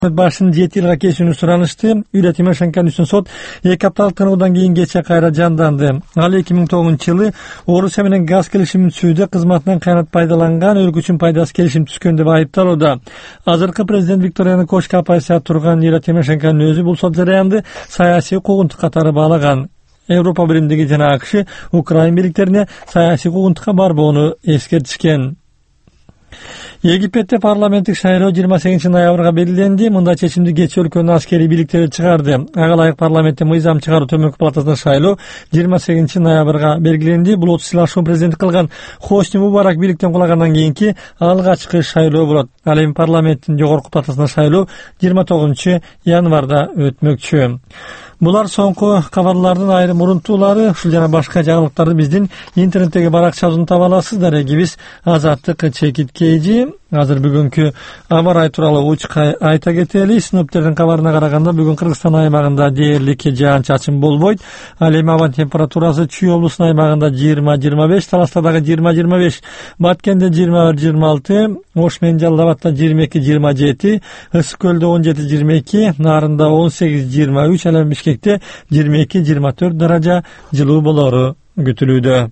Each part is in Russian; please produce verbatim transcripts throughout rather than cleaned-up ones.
башын жети жылга кесүүнү суранышты. Юлия Тимошенконун үстүн сот эки апталык тынуудан кийин кечээ кайра жанданды. Ал эки миң тогузунчу жылы Орусия менен газ келишимин түзүүдө кызматынан кыянат пайдаланган, өлкө үчүн пайдасы келишим түзгөн деп айыпталууда. Азыркы президент Виктория Януковичке оппозиция турган Юлия Тимошенконун өзү бул сот жараянды саясий куугунтук катары баалаган. Европа биримдиги жана АКШ Украин бийликтерине саясий куугунтукка барбоону эскертишкен. Египетте парламенттик шайлоо жыйырма сегизинчи ноябрга белгиленди. Мында чечимди кечээ өлкөнүн аскерий бийликтери чыгарды. Ага ылайык парламентте мыйзам чыгаруу төмөнкү палатасына шайлоо жыйырма сегизинчи ноябрга белгиленди. Бул отуз сыйлашуу президент кылган Хосни Мубарак бийликтен кулагандан кийинки алгачкы шайлоо болот. Ал эми парламенттин жогорку палатасына шайлоо жыйырма тогузунчу январда өтмөкчү. Булар соңку кабарлардын айрым урунтуулары. Ушул жана башка жаңылыктарды биздин интернеттеги баракчабыздан таба аласыздар. Эгибиз Азаттык чекит кейжи. Азыр бүгүнкү аба ырайы тууралуу учка айта кетели. Синоптиктердин кабарына караганда бүгүн Кыргызстан аймагында дээрлик жаан-чачын болбойт. Ал эми аба температурасы Чүй облусунун аймагында жыйырма жыйырма беш, Таласта дагы жыйырма жыйырма беш, Баткенде жыйырма бир жыйырма алты, Ош менен Жалал Абадта жыйырма эки жыйырма жети, Ысык көлдө он жети жыйырма эки, Нарында он сегиз жыйырма үч, ал эми Бишкекте жыйырма эки жыйырма төрт даража жылуу болору күтүлүүдө.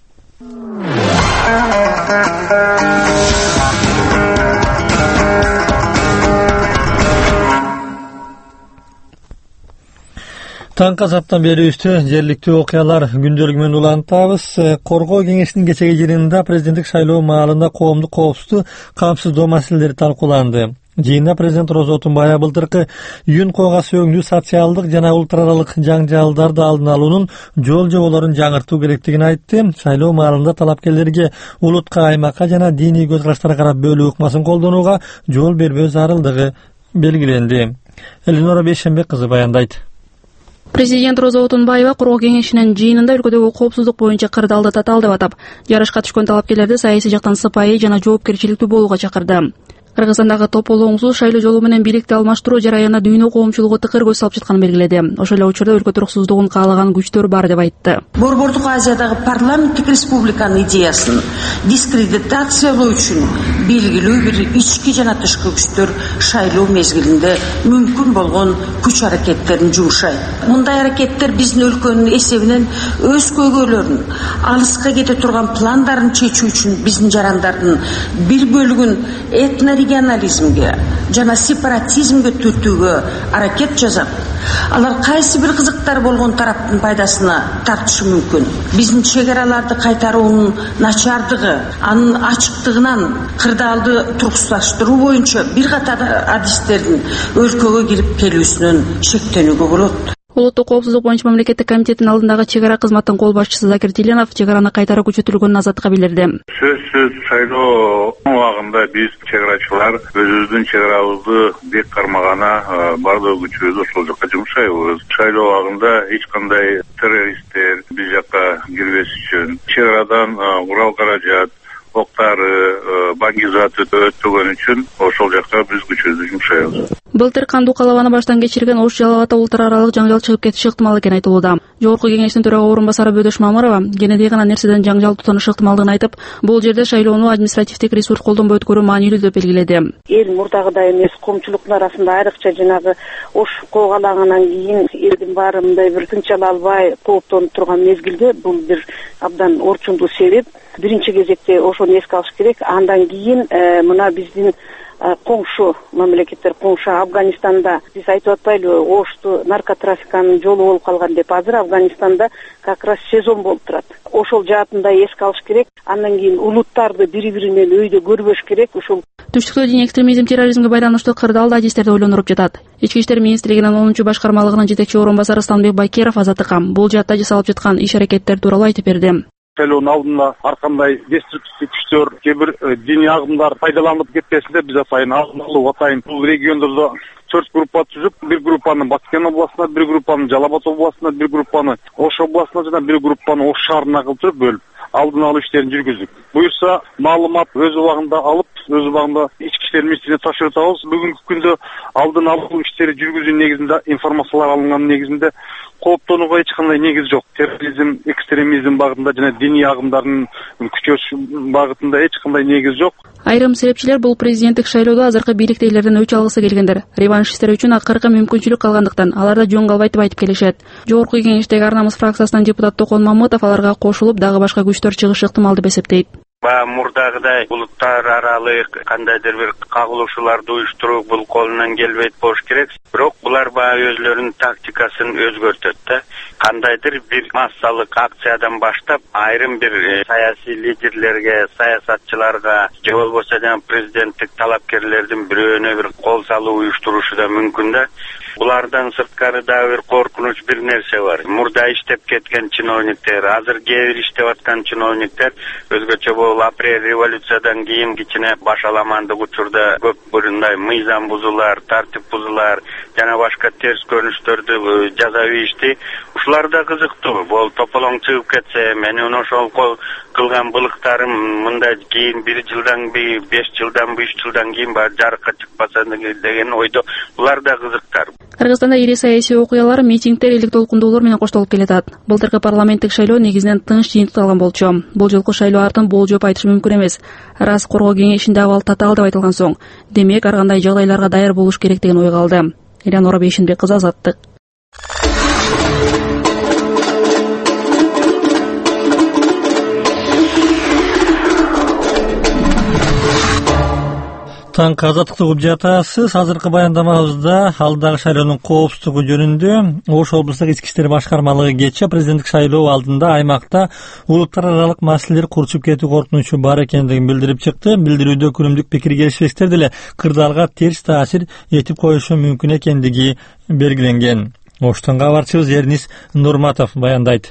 Таңкы азаптан бери үстү жергиликтүү окуялар күндөлүгү менен улантабыз. Коргоо кеңешинин кечеги жыйынында президенттик шайлоо маалында коомдук коопсуздук, камсыздоо маселелери талкууланды. Жыйында президент Роза Отунбаева былтыркы июнь койга сөөгүндүү социалдык жана улуттар аралык жаңжалдарды алдын алуунун жол жоболорун жаңыртуу керектигин айтты. Шайлоо маалында талапкерлерге улутка, аймакка жана диний көз караштарга карап бөлүү ыкмасын колдонууга жол бербөө зарылдыгы белгиленди. Элинора Бейшенбек кызы баяндайт. Президент Роза Отунбаева Коргоо кеңешинин жыйынында өлкөдөгү коопсуздук боюнча кырдаалды татаал деп атап, жарышка түшкөн талапкерлерди саясий жактан сыпайы жана жоопкерчиликтүү болууга чакырды. Кыргызстандагы тополоңсуз шайлоо жолу менен бийликти алмаштыруу жараянына дүйнө коомчулугу тыкыр көз салып жатканын белгиледи. Ошол эле учурда өлкө туруксуздугун каалаган күчтөр бар деп айтты. Борбордук Азиядагы парламенттик республиканын идеясын дискредитациялоо үчүн белгилүү бир ички жана тышкы күчтөр шайлоо мезгилинде мүмкүн болгон күч аракеттерин жумшайт. Мындай аракеттер биздин өлкөнүн эсебинен өз көйгөйлөрүн, алыска кете турган пландарын чечүү үчүн биздин жарандардын бир бөлүгүн этно регионализмге жана сепаратизмге түртүүгө аракет жасап, алар кайсы бир кызыктар болгон тараптын пайдасына тартышы мүмкүн. Биздин чек-араларды кайтаруунун начардыгы, анын ачыктыгынан кырдаалды туруксуздаштыруу боюнча бир катар адистердин өлкөгө кирип келүүсүнөн шектенүүгө болот. Улуттук коопсуздук боюнча мамлекеттик комитеттин алдындагы чек-ара кызматтын кол башчысы Закир Тиленов чек-араны кайтара күчөтүлгөнүн Азаттыкка билдирди. Сөзсүз шайлоо убагында биз чек-арачылар өзүбүздүн чек-арабызды бек кармагана бардык күчүбүздү ошол жакка жумшайбыз. Шайлоо убагында эч кандай террористтер биз жакка кирбеш үчүн чек-арадан курал каражат, октары, баңгизат өтпөгөн үчүн ошол жакка биз күчүбүздү жумшайбыз. Былтыр кандуу калабаны баштан кечирген Ош Жалал Абадта улуттар аралык жаңжал чыгып кетиши ыктымал экени айтылууда. Жогорку кеңештин төрага орун басары Бөдөш Мамырова кенедей гана нерседен жаңжал тутанышы ыктымалдыгын айтып, бул жерде шайлоону административдик ресурс колдонбой өткөрүү маанилүү деп белгиледи. Эл мурдагыдай эмес, коомчулуктун арасында айрыкча жанагы Ош койгалагандан кийин элдин баары мындай бир тынчала албай кооптонуп турган мезгилде бул бир абдан орчундуу себеп. Биринчи кезекте ошону эске алыш керек. Андан кийин мына биздин коңшу мамлекеттер, коңшу Афганистанда биз айтып атпайлыбы, Ошту наркотрафиканын жолу болуп калган деп. Азыр Афганистанда как раз сезон болуп турат. Ошол жаатында эске алыш керек. Андан кийин улуттарды бири-биринен өйдө көрбөш керек. Ушул түштүктө диний экстремизм, терроризмге байланыштуу кырдаалда адистерде ойлонуп жатат. Ички иштер министрлигинин онунчу башкармалыгынын жетекчи орун басары Станбек Байкеров Азаттыкка бул жаатта жасалып жаткан иш-аракеттер тууралуу айтып берди. Шайлоонун алдында ар кандай деструктивдүү күчтөр, кээ бир диний агымдар пайдаланып кетпесин деп биз атайын алдын алуу атайын бул региондордо төрт группа түзүп, бир группаны Баткен областына, бир группаны Жалал Абад областына, бир группаны Ош областына жана бир группаны Ош шаарына кылдырып бөлүп, алдын алуу иштерин жүргүздүк. Буюрса маалымат өз убагында алып, өз убагында ички иштер министрлигине тапшыртабыз. Бүгүнкү күндө алдын алуу иштери жүргүзүү негизинде, информациялар алынган негизинде кооптонууга эч кандай негиз жок. Терроризм, экстремизм багытында жана диний агымдардын күчөш багытында эч кандай негиз жок. Айрым серепчилер бул президенттик шайлоодо азыркы бийликтегилерден өч алгысы келгендер. Реваншисттер үчүн акыркы мүмкүнчүлүк калгандыктан алар да жөн калбайт деп айтып келишет. Жогорку кеңештеги Ар намыс фракциясынан депутат Токон Мамытов аларга кошулуп дагы башка күчтөр чыгышы ыктымал деп эсептейт. Баягы мурдагыдай улуттар аралык кандайдыр бир кагылышууларды уюштуруу бул колунан келбейт болуш керек. Бирок булар баягы өзлөрүнүн тактикасын өзгөртөт да. Кандайдыр бир массалык акциядан баштап айрым бир саясий лидерлерге, саясатчыларга же болбосо жана президенттик талапкерлердин бирөөнө бир кол салуу уюштурушу да мүмкүн да. Булардан сырткары дагы бир коркунуч бир нерсе бар. Мурда иштеп кеткен чиновниктер, азыр кээ бир иштеп аткан чиновниктер өзгөчө бул апрель революциядан кийин кичине башаламандык учурда көп бурундай мыйзам бузуулар, тартип бузуулар жана башка терс көрүнүштөрдү жасап ийишти. Ушулар да кызыктуу. Бул тополоң чыгып кетсе, менин ошол кылган былыктарым мындай кийин бир жылдан бир, беш жылдан бир, үч жылдан кийин баары жарыкка чыкпаса деген ойдо. Булар да кызыктар. Кыргызстанда ири саясий окуялар, митингдер, элек толкундоолор менен коштолуп келатат. Былтыркы парламенттик шайлоо негизинен тынч жыйынтыкталган болчу. Бул жолку шайлоо артын болжоп айтыш мүмкүн эмес. Раз коргоо кеңешинде абал татаал деп айтылган соң, демек ар кандай жагдайларга даяр болуш керек деген ой калды. Элянора Бейшенбек кызы, Азаттык. Таңкы Азаттыкты угуп жатасыз. Азыркы баяндамабызда алдагы шайлоонун коопсуздугу жөнүндө Ош облустук ички иштер башкармалыгы кечээ президенттик шайлоо алдында аймакта улуттар аралык маселелер курчуп кетүү коркунучу бар экендигин билдирип чыкты. Билдирүүдө күнүмдүк пикир келишпестер деле кырдаалга терс таасир этип коюшу мүмкүн экендиги белгиленген. Оштон кабарчыбыз Эрнис Нурматов баяндайт.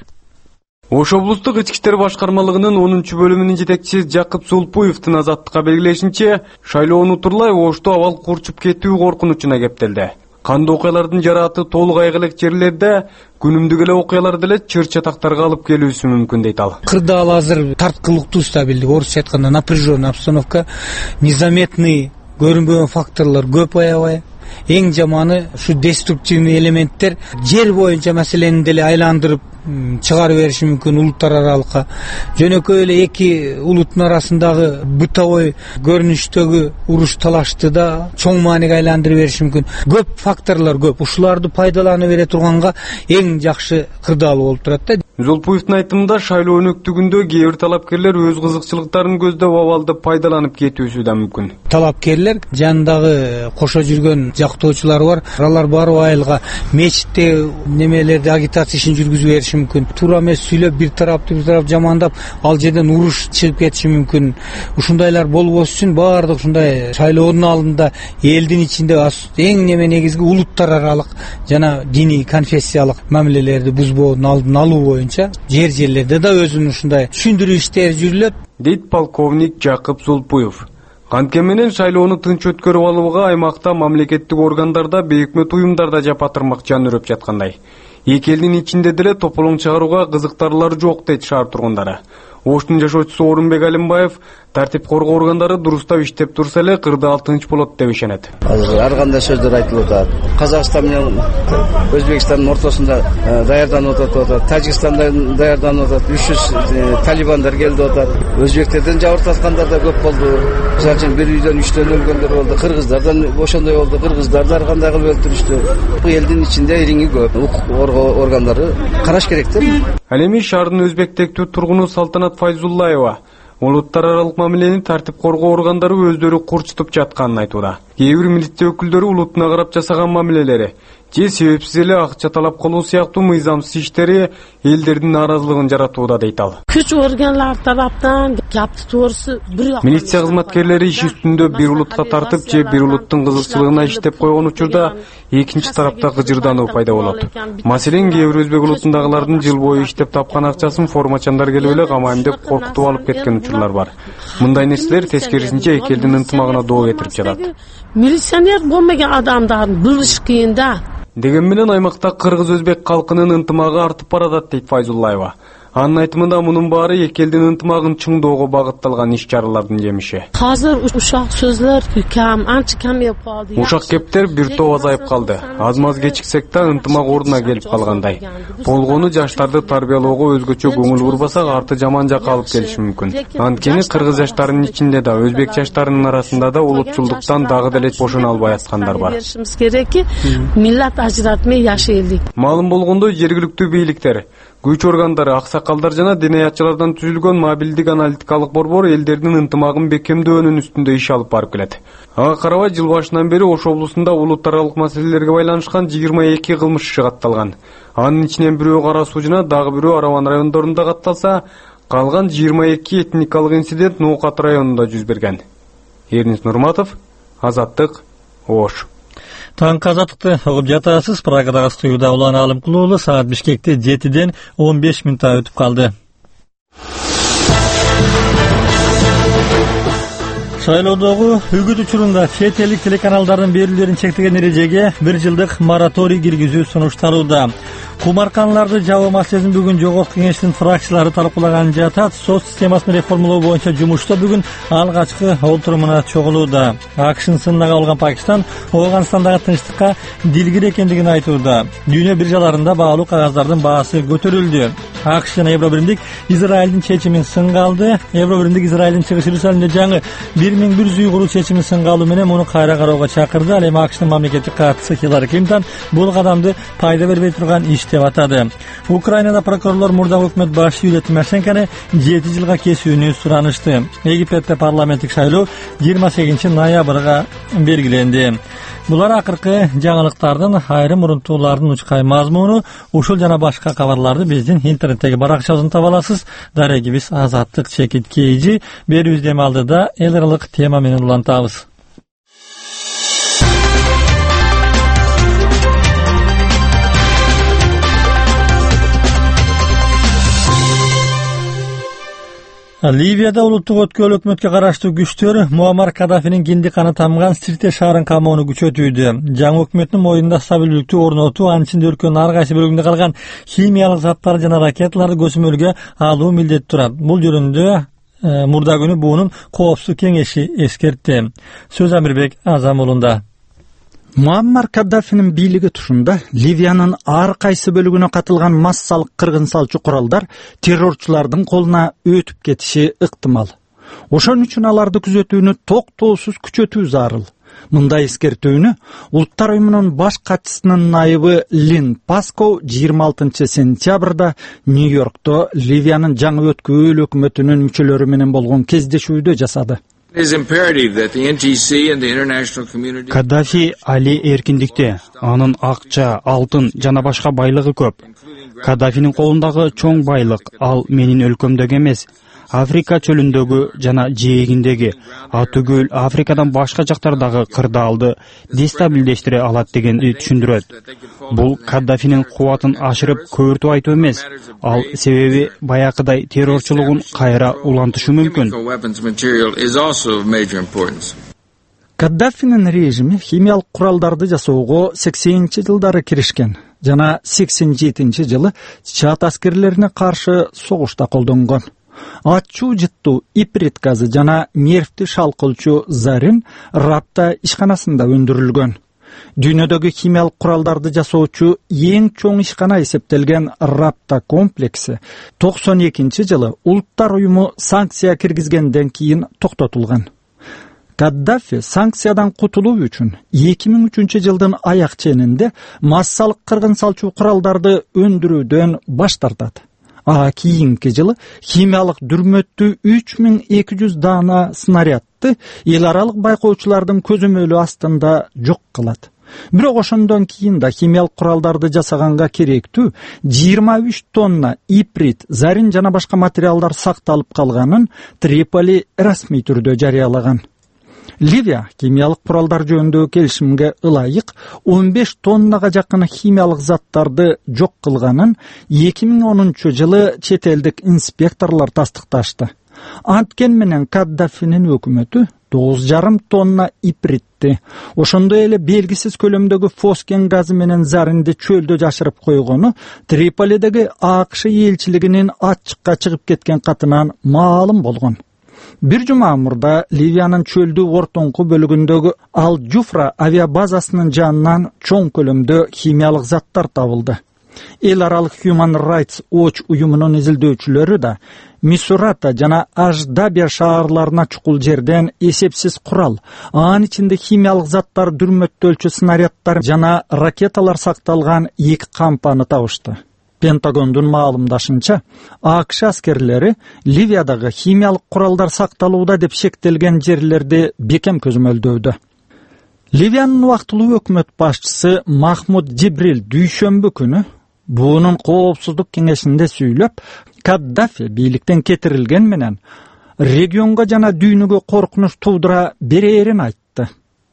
Ош облустук ички иштер башкармалыгынын онунчу бөлүмүнүн жетекчиси Жакып Сулпуевдин Азаттыкка белгилешинче, шайлоону утурлай Ошто абал курчуп кетүү коркунучуна кептелди. Кандуу окуялардын жарааты толук айгылык жерлерде күнүмдүк эле окуялар деле чыр чатактарга алып келүүсү мүмкүн дейт ал. Кырдаал азыр тарткылыктуу стабилдик, орусча айтканда напряженная обстановка, незаметный көрүнбөгөн факторлор көп аябай. Эң жаманы ушу деструктивный элементтер жер боюнча маселени деле айландырып чыгарып бериши мүмкүн улуттар аралыкка. Жөнөкөй эле эки улуттун арасындагы бытовой көрүнүштөгү уруш талашты да чоң мааниге айландырып бериши мүмкүн. Көп факторлор көп. Ушуларды пайдалана бере турганга эң жакшы кырдаал болуп турат да. Зулпуевдин айтымында шайлоо өнөктүгүндө кээ бир талапкерлер өз кызыкчылыктарын көздөп абалды пайдаланып кетүүсү да мүмкүн. Талапкерлер жанындагы кошо жүргөн жактоочулар бар. Алар барып айылга мечитте немелерди агитация ишин жүргүзүп бериши мүмкүн. Туура эмес сүйлөп бир тарапты бир тарап жамандап, ал жерден уруш чыгып кетиши мүмкүн. Ушундайлар болбош үчүн баардык ушундай шайлоонун алдында элдин ичинде эң неме негизги улуттар аралык жана диний конфессиялык мамилелерди бузбоонун алдын алуу боюнча жер жерлерде да өзүнүн ушундай түшүндүрүү иштери жүрүлөт, дейт полковник Жакып Зулпуев. Кантке менен шайлоону тынч өткөрүп алууга аймакта мамлекеттик органдарда, бейөкмөт уюмдарда жапатырмак жан өрөп жаткандай. Эки элдин ичинде деле тополоң чыгарууга кызыктарлар жок, дейт шаар тургундары. Оштун жашоочусу Орунбек Алимбаев тартип коргоо органдары дурустап иштеп турса эле кырдаал тынч болот деп ишенет. Азыр ар кандай сөздөр айтылып атат. Казакстан менен Өзбекстандын ортосунда даярданып атат, Тажикстанда даярданып атат, үч жүз талибандар келди атат. Өзбектерден жабыртаткандар да көп болду. Мисалы үчүн бир үйдөн үчтөн өлгөндөр болду, кыргыздардан ошондой болду, кыргыздарды ар кандай кылып өлтүрүштү. Бул элдин ичинде иринги көп. Укук органдары караш керек да. Ал эми шаардын өзбектектүү тургуну Салтанат Файзуллаева улуттар аралык мамилени тартип коргоо органдары өздөрү курчутуп жатканын айтууда. Кээ бир милиция өкүлдөрү улутуна карап жасаган мамилелери же себепсиз эле акча талап кылуу сыяктуу мыйзамсыз иштери элдердин нааразылыгын жаратууда, дейт ал. Күч органдары тараптан жапты туурусу бир милиция кызматкерлери иш үстүндө бир улутка тартып же бир улуттун кызыкчылыгына иштеп койгон учурда экинчи тарапта гыжырдануу пайда болот. Маселен, кээ бир өзбек улутундагылардын жыл бою иштеп тапкан акчасын формачандар келип эле камайм деп коркутуп алып кеткен учурлар бар. Мындай нерселер тескерисинче эки элдин ынтымагына доо кетирип жатат. Милиционер болмаган адамдардын билиш кыйын да. Деген менен аймакта кыргыз-өзбек калкынын ынтымагы артып баратат, дейт Файзуллаева. Анын айтымында мунун баары эки элдин ынтымагын чыңдоого багытталган иш-чаралардын жемиши. Азыр ушак сөзлөр кам, анча кам болуп калды. Ушак кептер бир топ азайып калды. Аз-маз кечиксек да ынтымак ордуна келип калгандай. Болгону жаштарды тарбиялоого өзгөчө көңүл бурбасак, арты жаман жакка алып келиши мүмкүн. Анткени кыргыз жаштарынын ичинде да, өзбек жаштарынын арасында да улутчулдуктан дагы деле бошоно албай аткандар бар. Миллат ажыратмай жашайлык. Маалым болгондой, жергиликтүү бийликтер, күч органдары, аксакалдар жана денеятчылардан түзүлгөн мобилдик аналитикалык борбор элдердин ынтымагын бекемдөөнүн үстүндө иш алып барып келет. Ага карабай, жыл башынан бери Ош облусунда улут аралык маселелерге байланышкан жыйырма эки кылмыш иши катталган. Анын ичинен бирөө Кара Суу жана дагы бирөө Араван райондорунда катталса, калган жыйырма эки этникалык инцидент Ноокат районунда жүз берген. Эрнис Нурматов, Азаттык, Ош. Таңкы азаттыкты угуп жатасыз. Прагадагы студияда Улан Алымкулуулу. Саат Бишкекте жетиден он беш мүнөт өтүп калды. Шайлоодогу үгүт учурунда чет элдик телеканалдардын берүүлөрүн чектеген эрежеге бир жылдык мораторий киргизүү сунушталууда. Кумарканаларды жабуу маселесин бүгүн жогорку кеңештин фракциялары талкуулаган жатат. Сот системасын реформалоо боюнча жумушта бүгүн алгачкы олтурумуна чогулууда. АКШнын сынына кабылган Пакистан Афганистандагы тынчтыкка дилгир экендигин айтууда. Дүйнө биржаларында баалуу кагаздардын баасы көтөрүлдү. АКШ жана Евробиримдик Израилдин чечимин сынга алды. Евробиримдик Израилдин чыгыш Иерусалимде жаңы бир миң бир жүз уйгуру чечимин сынга алуу менен муну кайра кароого чакырды. Ал эми АКШнын мамлекеттик катчысы Хиллари Клинтон бул кадамды пайда бербей турган иш деп атады. Украинада прокурорлор мурдагы өкмөт башы Юлия Тимошенкону жети жылга кесүүнү суранышты. Египетте парламенттик шайлоо жыйырма сегизинчи ноябрга белгиленди. Булар акыркы жаңылыктардын айрым урунтуулардын учкай мазмуну. Ушул жана башка кабарларды биздин интернеттеги баракчабыздан таба аласыз. Дарегибиз Азаттык чекит кейжи. Берүүбүз дем алдыда эл аралык тема менен улантабыз. Ливияда улуттук өткөл өкмөткө караштуу күчтөр Муаммар Каддафинин кинди каны тамган Сирте шаарын камоону күчөтүүдө. Жаңы өкмөттүн моюнда стабилдүүлүктү орнотуу, анын ичинде өлкөнүн ар кайсы бөлүгүндө калган химиялык заттар жана ракеталарды көзөмөлгө алуу милдет турат. Бул жөнүндө э, мурда күнү буунун коопсуздук кеңеши эскертти. Сөз Амирбек Азамулунда. Муаммар Каддафинин бийлиги тушунда Ливиянын ар кайсы бөлүгүнө катылган массалык кыргын салчу куралдар террорчулардын колуна өтүп кетиши ыктымал. Ошон үчүн аларды күзөтүүнү токтоосуз күчөтүү зарыл. Мындай эскертүүнү Улуттар уюмунун баш катчысынын найыбы Лин Паскоу жыйырма алтынчы сентябрда Нью-Йоркто Ливиянын жаңы өткөл өкмөтүнүн мүчөлөрү менен болгон кездешүүдө жасады. Каддафи али эркиндикте, анын акча, алтын жана башка байлыгы көп. Каддафинин колундагы чоң байлык ал менин өлкөмдөгү эмес, Африка чөлүндөгү жана жээгиндеги, атүгүл Африкадан башка жактардагы кырдаалды дестабилдештире алат дегенди түшүндүрөт. Бул Каддафинин кубатын ашырып көөртүп айтуу эмес, ал себеби баякыдай террорчулугун кайра улантышы мүмкүн. Каддафинин режими химиялык куралдарды жасоого сексенинчи жылдары киришкен жана сексен жетинчи жылы Чад аскерлерине каршы согушта колдонгон. Ачуу жыттуу иприт газы жана нервти шалкылчу зарин Рапта ишканасында өндүрүлгөн. Дүйнөдөгү химиялык куралдарды жасоочу эң чоң ишкана эсептелген Рапта комплекси токсон экинчи жылы Улуттар уюму санкция киргизгенден кийин токтотулган. Каддафи санкциядан кутулуу үчүн эки миң үчүнчү жылдын аяк ченинде массалык кыргын салчу куралдарды өндүрүүдөн баш тартат. А кийинки жылы химиялык дүрмөттүү үч миң эки жүз даана снарядты эл аралык байкоочулардын көзөмөлү астында жок кылат. Бирок ошондон кийин да химиялык куралдарды жасаганга керектүү жыйырма үч тонна иприт, зарин жана башка материалдар сакталып калганын Триполи расмий түрдө жарыялаган. Ливия химиялык куралдар жөнүндөгү келишимге ылайык он беш тоннага жакын химиялык заттарды жок кылганын эки миң онунчу жылы чет элдик инспекторлор тастыкташты. Анткен менен Каддафинин өкмөтү тогуз жарым тонна ипритти, ошондой эле белгисиз көлөмдөгү фосген газы менен заринди чөлдө жашырып койгону Триполидеги АКШ элчилигинин ачыкка чыгып кеткен катынан маалым болгон. Бир жума мурда Ливиянын чөлдүү ортоңку бөлүгүндөгү Ал-Жуфра авиабазасынын жанынан чоң көлөмдө химиялык заттар табылды. Эл аралык Human Rights Watch уюмунун изилдөөчүлөрү да Мисурата жана Аждабия шаарларына чукул жерден эсепсиз курал, анын ичинде химиялык заттар, дүрмөттөлчү снаряддар жана ракеталар сакталган эки кампаны табышты. Пентагондун маалымдашынча, АКШ аскерлери Ливиядагы химиялык куралдар сакталууда деп шектелген жерлерди бекем көзөмөлдөөдө. Ливиянын убактылуу өкмөт башчысы Махмуд Джибрил дүйшөмбү күнү буунун коопсуздук кеңешинде сүйлөп, Каддафи бийликтен кетирилген менен регионго жана дүйнөгө коркунуч туудура берерин айтты.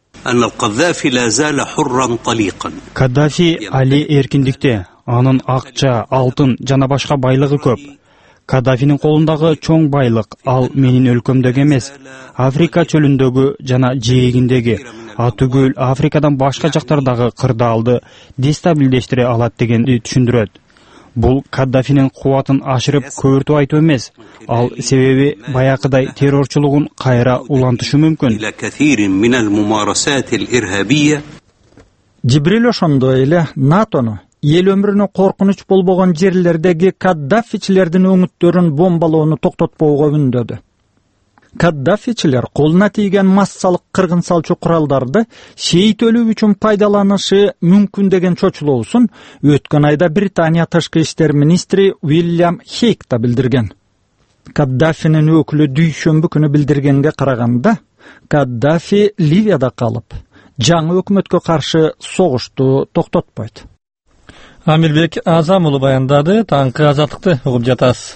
Каддафи али эркиндикте, анын акча, алтын жана башка байлыгы көп. Каддафинин колундагы чоң байлык ал менин өлкөмдөгү эмес, Африка чөлүндөгү жана жээгиндеги, атүгүл Африкадан башка жактардагы кырдаалды дестабилдештире алат дегенди түшүндүрөт. Бул Каддафинин кубатын ашырып көбөртүп айтуу эмес, ал себеби баякыдай террорчулугун кайра улантышы мүмкүн. Джибрил ошондой эле НАТОну эл өмүрүнө коркунуч болбогон жерлердеги Каддафичилердин өңүттөрүн бомбалоону токтотпоого үндөдү. Каддафичилер колуна тийген массалык кыргын салчу куралдарды шейтөлүү үчүн пайдаланышы мүмкүн деген чочулоосун өткөн айда Британия тышкы иштер министри Уильям Хейк да билдирген. Каддафинин өкүлү дүйшөмбү күнү билдиргенге караганда, Каддафи Ливияда калып, жаңы өкмөткө каршы согушту токтотпойт. Амирбек Азам уулу баяндады. Таңкы азаттыкты угуп жатасыз.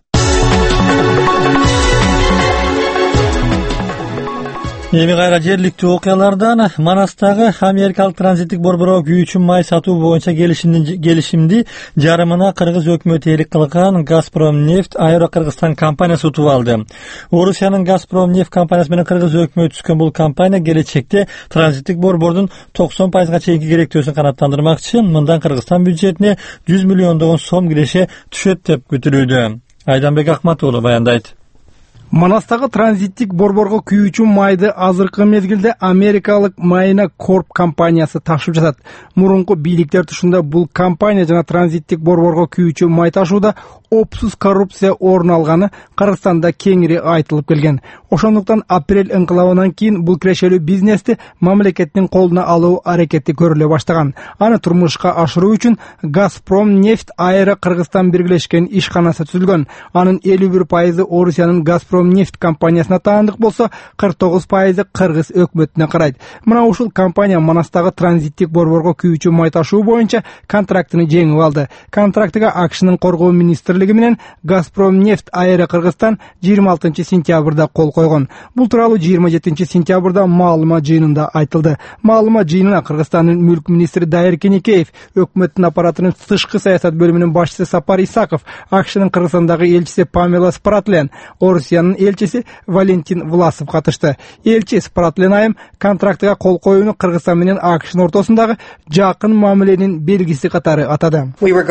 Эми кайра жергиликтүү окуялардан Манастагы америкалык транзиттик борборго күйүүчү май сатуу боюнча келишимди жарымына Кыргыз өкмөтү ээлик кылган Газпромнефть Аэро Кыргызстан компаниясы утуп алды. Орусиянын Газпромнефть компаниясы менен Кыргыз өкмөтү түзгөн бул компания келечекте транзиттик борбордун токсон пайызга чейинки керектөөсүн канааттандырмакчы. Мындан Кыргызстан бюджетине жүз миллиондогон сом киреше түшөт деп күтүлүүдө. Айданбек Акмат уулу баяндайт. Манастагы транзиттик борборго күйүүчү майды азыркы мезгилде америкалык Майна Корп компаниясы ташып жатат. Мурунку бийликтер тушунда бул компания жана транзиттик борборго күйүүчү май ташууда опсуз коррупция орун алганы Кыргызстанда кеңири айтылып келген. Ошондуктан апрель ыңкылабынан кийин бул кирешелүү бизнести мамлекеттин колуна алуу аракети көрүлө баштаган. Аны турмушка ашыруу үчүн Газпромнефть Аэро Кыргызстан биргелешкен ишканасы түзүлгөн. Анын элүү бир пайызы Орусиянын Газпромнефть компаниясына таандык болсо, кырк тогуз пайызы Кыргыз өкмөтүнө карайт. Мына ушул компания Манастагы транзиттик борборго күйүүчү май ташуу боюнча контрактыны жеңип алды. Контрактыга АКШнын коргоо министрлиги менен Газпромнефть Аэро Кыргызстан жыйырма алтынчы сентябрда кол койгон. Бул тууралуу жыйырма жетинчи сентябрда маалымат жыйынында айтылды. Маалымат жыйынына Кыргызстандын мүлк министри Дайыр Кенекеев, өкмөттүн аппаратынын тышкы саясат бөлүмүнүн башчысы Сапар Исаков, АКШнын Кыргызстандагы элчиси Памела Спратлен, Орусиянын элчиси Валентин Власов катышты. Элчи Спратлен айым контрактыга кол коюуну Кыргызстан менен АКШнын ортосундагы жакын мамиленин белгиси катары атады.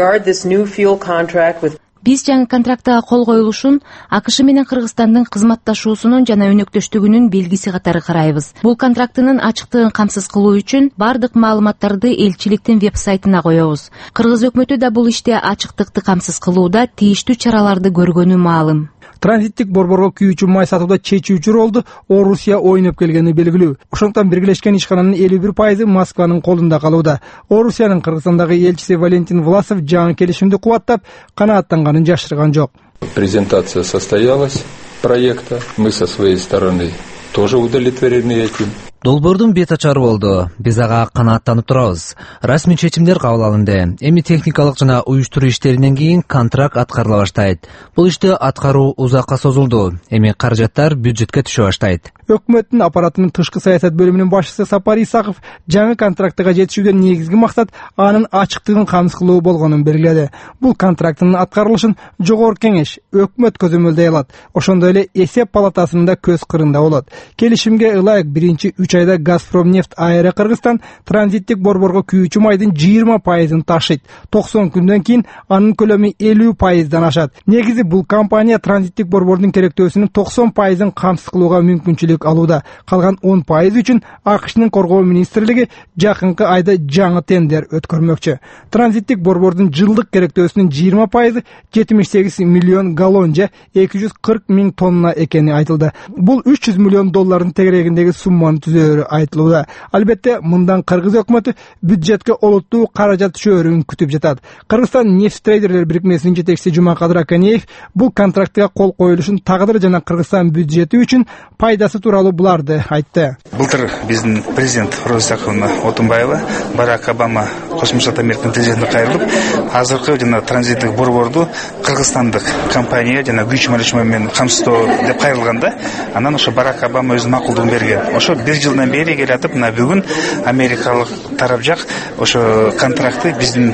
Биз жаңы контракттага кол коюлушун АКШ менен Кыргызстандын кызматташуусунун жана өнөктөштүгүнүн белгиси катары карайбыз. Бул контрактынын ачыктыгын камсыз кылуу үчүн бардык маалыматтарды элчиликтин веб-сайтына коебуз. Кыргыз өкмөтү да бул иште ачыктыкты камсыз кылууда тийиштүү чараларды көргөнү маалым. Транзиттик борборго күйүүчү май сатууда чечүүчү ролду Орусия ойноп келгени белгилүү. Ошондуктан биргелешкен ишкананын элүү бир пайызы Москванын колунда калууда. Орусиянын Кыргызстандагы элчиси Валентин Власов жаңы келишимди кубаттап, канааттанганын жашырган жок. Презентация состоялась проекта. Мы со своей стороны тоже удовлетворены этим. Долбоордун бет ачары болду. Биз ага канааттанып турабыз. Расмий чечимдер кабыл алынды. Эми техникалык жана уюштуруу иштеринен кийин контракт аткарыла баштайт. Бул ишти аткаруу узакка созулду. Эми каражаттар бюджетке түшө баштайт. Өкмөттүн аппаратынын тышкы саясат бөлүмүнүн башчысы Сапар Исаков жаңы контрактыга жетишүүдөн негизги максат анын ачыктыгын камсыз кылуу болгонун белгиледи. Бул контракттын аткарылышын жогорку кеңеш, өкмөт көзөмөлдөй алат. Ошондой эле эсеп палатасынын да көз кырында болот. Келишимге ылайык биринчи үч айда Газпромнефть АР Кыргызстан транзиттик борборго күйүүчү майдын жыйырма пайызын ташыйт. токсон күндөн кийин анын көлөмү элүү пайыздан ашат. Негизи бул компания транзиттик борбордун керектөөсүнүн токсон пайызын камсыз кылууга мүмкүнчүлүк алууда. Калган он пайыз үчүн АКШнын коргоо министрлиги жакынкы айда жаңы тендер өткөрмөкчү. Транзиттик борбордун жылдык керектөөсүнүн жыйырма пайызы жетимиш сегиз миллион галлон же эки жүз кырк миң тонна экени айтылды. Бул үч жүз миллион доллардын тегерегиндеги сумманы түзөөрү айтылууда. Албетте, мындан Кыргыз өкмөтү бюджетке олуттуу каражат түшөөрүн күтүп жатат. Кыргызстан нефть трейдерлер бирикмесинин жетекчиси Жумакадыр Аканеев бул контрактка кол коюлушун тагдыры жана Кыргызстан бюджети үчүн пайдасы тууралуу буларды айтты. Былтыр биздин президент Роза Исаковна Отунбаева Барак Обама Кошмо Штат Американын президентине кайрылып, азыркы жана транзиттик борборду кыргызстандык компания жана күч малышма менен камсыздоо деп кайрылганда, анан ошо Барак Обама өзүнүн макулдугун берген. Ошо бир жылдан бери келатып, мына бүгүн америкалык тарап жак ошо контрактты биздин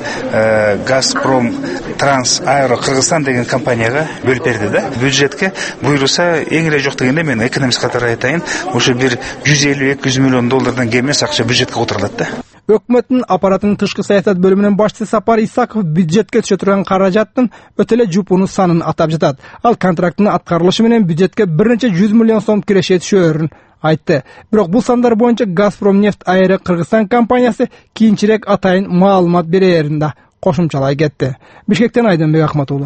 Газпром Транс Аэро Кыргызстан деген компанияга бөлүп берди да. Бюджетке буйруса эң эле жок дегенде мен экономист катары айтайын, ошо бир жүз элүү эки жүз миллион доллардан кем эмес акча бюджетке отурулат да. Өкмөттүн аппаратынын тышкы саясат бөлүмүнүн башчысы Сапар Исаков бюджетке түшө турган каражаттын өтө эле жупуну санын атап жатат. Ал контракттын аткарылышы менен бюджетке бир нече жүз миллион сом киреше түшөөрүн айтты. Бирок бул сандар боюнча Газпромнефть АР Кыргызстан компаниясы кийинчерээк атайын маалымат берерин да кошумчалай кетти. Бишкектен Айдынбек Акматулы.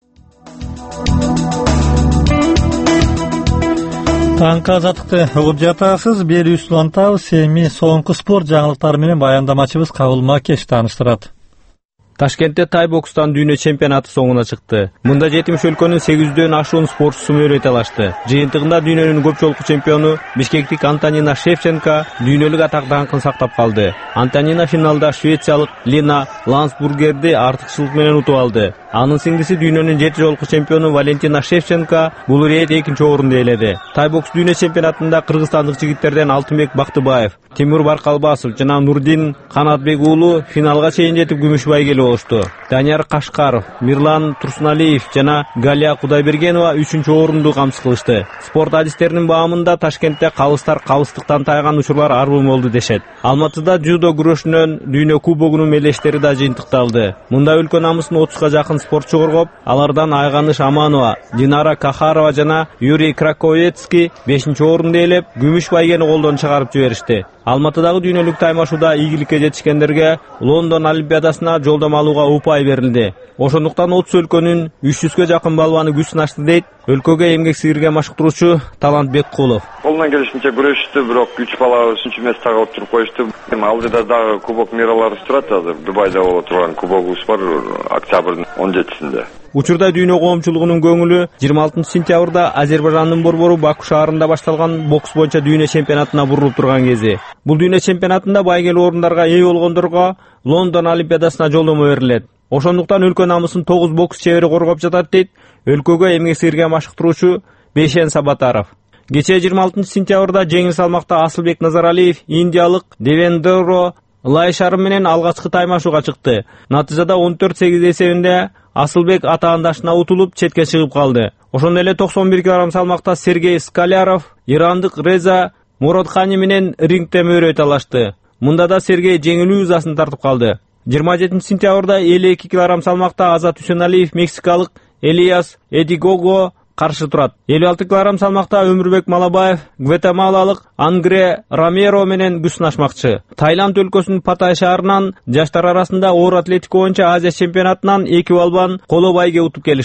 Таңкы азаттыкты угуп жатасыз. Бери услантабыз. Эми соңку спорт жаңылыктары менен баяндамачыбыз Кабыл Макеш тааныштырат. Ташкентте тай бокстан дүйнө чемпионаты соңуна чыкты. Мында жетимиш өлкөнүн сегиз жүздөн ашуун спортчусу мөөнөй талашты. Жыйынтыгында дүйнөнүн көп жолку чемпиону бишкектик Антонина Шевченко дүйнөлүк атак даңкын сактап калды. Антонина финалда швециялык Лина Лансбургерди артыкчылык менен утуп алды. Анын сиңдиси дүйнөнүн жети жолку чемпиону Валентина Шевченко бул рейд экинчи орунду ээледи. Тай бокс дүйнө чемпионатында кыргызстандык жигиттерден Алтынбек Бактыбаев, Тимур Баркалбасов жана Нурдин Канатбек уулу финалга чейин жетип күмүш байгели болушту. Данияр Кашкаров, Мирлан Турсуналиев жана Галия Кудайбергенова үчүнчү орунду камсыз кылышты. Спорт адистеринин баамында Ташкентте калыстар калыстыктан тайган учурлар арбын болду дешет. Алматыда жудо күрөшүнөн дүйнө кубогунун мелештери да жыйынтыкталды. Мында өлкө намысын отузга жакын спортчу коргоп, алардан Айганыш Аманова, Динара Кахарова жана Юрий Краковецкий бешинчи орунду ээлеп, күмүш байгени колдон чыгарып жиберишти. Алматыдагы дүйнөлүк таймашууда ийгиликке жетишкендерге Лондон Олимпиадасына жолдомо алууга упай берилди. Ошондуктан отуз өлкөнүн үч жүзгө жакын балбаны күч сынашты дейт өлкөгө эмгек сиңирген машыктыруучу Талантбек Кулов. Колунан келишинче күрөштү, бирок үч бала үчүнчү эмес тагы отуруп коюшту. Ал жерде дагы кубок миралары турат азыр. Дубайда боло турган кубогубуз бар октябрдын он жетисинде. Учурда дүйнө коомчулугунун көңүлү жыйырма алтынчы сентябрда Азербайжандын борбору Баку шаарында башталган бокс боюнча дүйнө чемпионатына бурулуп турган кези. Бул дүйнө чемпионатында байгелүү орундарга ээ болгондорго Лондон Олимпиадасына жолдомо берилет. Ошондуктан өлкө намысын тогуз бокс чебери коргоп жатат дейт өлкөгө эмгек сиңирген машыктыруучу Бейшен Сабатаров. Кечээ жыйырма алтынчы сентябрда жеңил салмакта Асылбек Назаралиев индиялык Девендоро Лайшарым менен алгачкы таймашууга чыкты. Натыйжада он төрт сегиз эсебинде Асылбек атаандашына утулуп четке чыгып калды. Ошондой эле токсон бир килограмм салмакта Сергей Скаляров ирандык Реза Муродхани менен рингте мөөрөй талашты. Мында да Сергей жеңилүү ызасын тартып калды. жыйырма жетинчи сентябрда элүү эки килограмм салмакта Азат Үсеналиев мексикалык Элиас Эдигого каршы турат. элүү алты килограмм салмакта Өмүрбек Малабаев гватемалалык Ангре Ромеро менен күч сынашмакчы. Таиланд өлкөсүнүн Паттай шаарынан жаштар арасында оор атлетика боюнча Азия чемпионатынан эки балбан коло байге утуп келишти.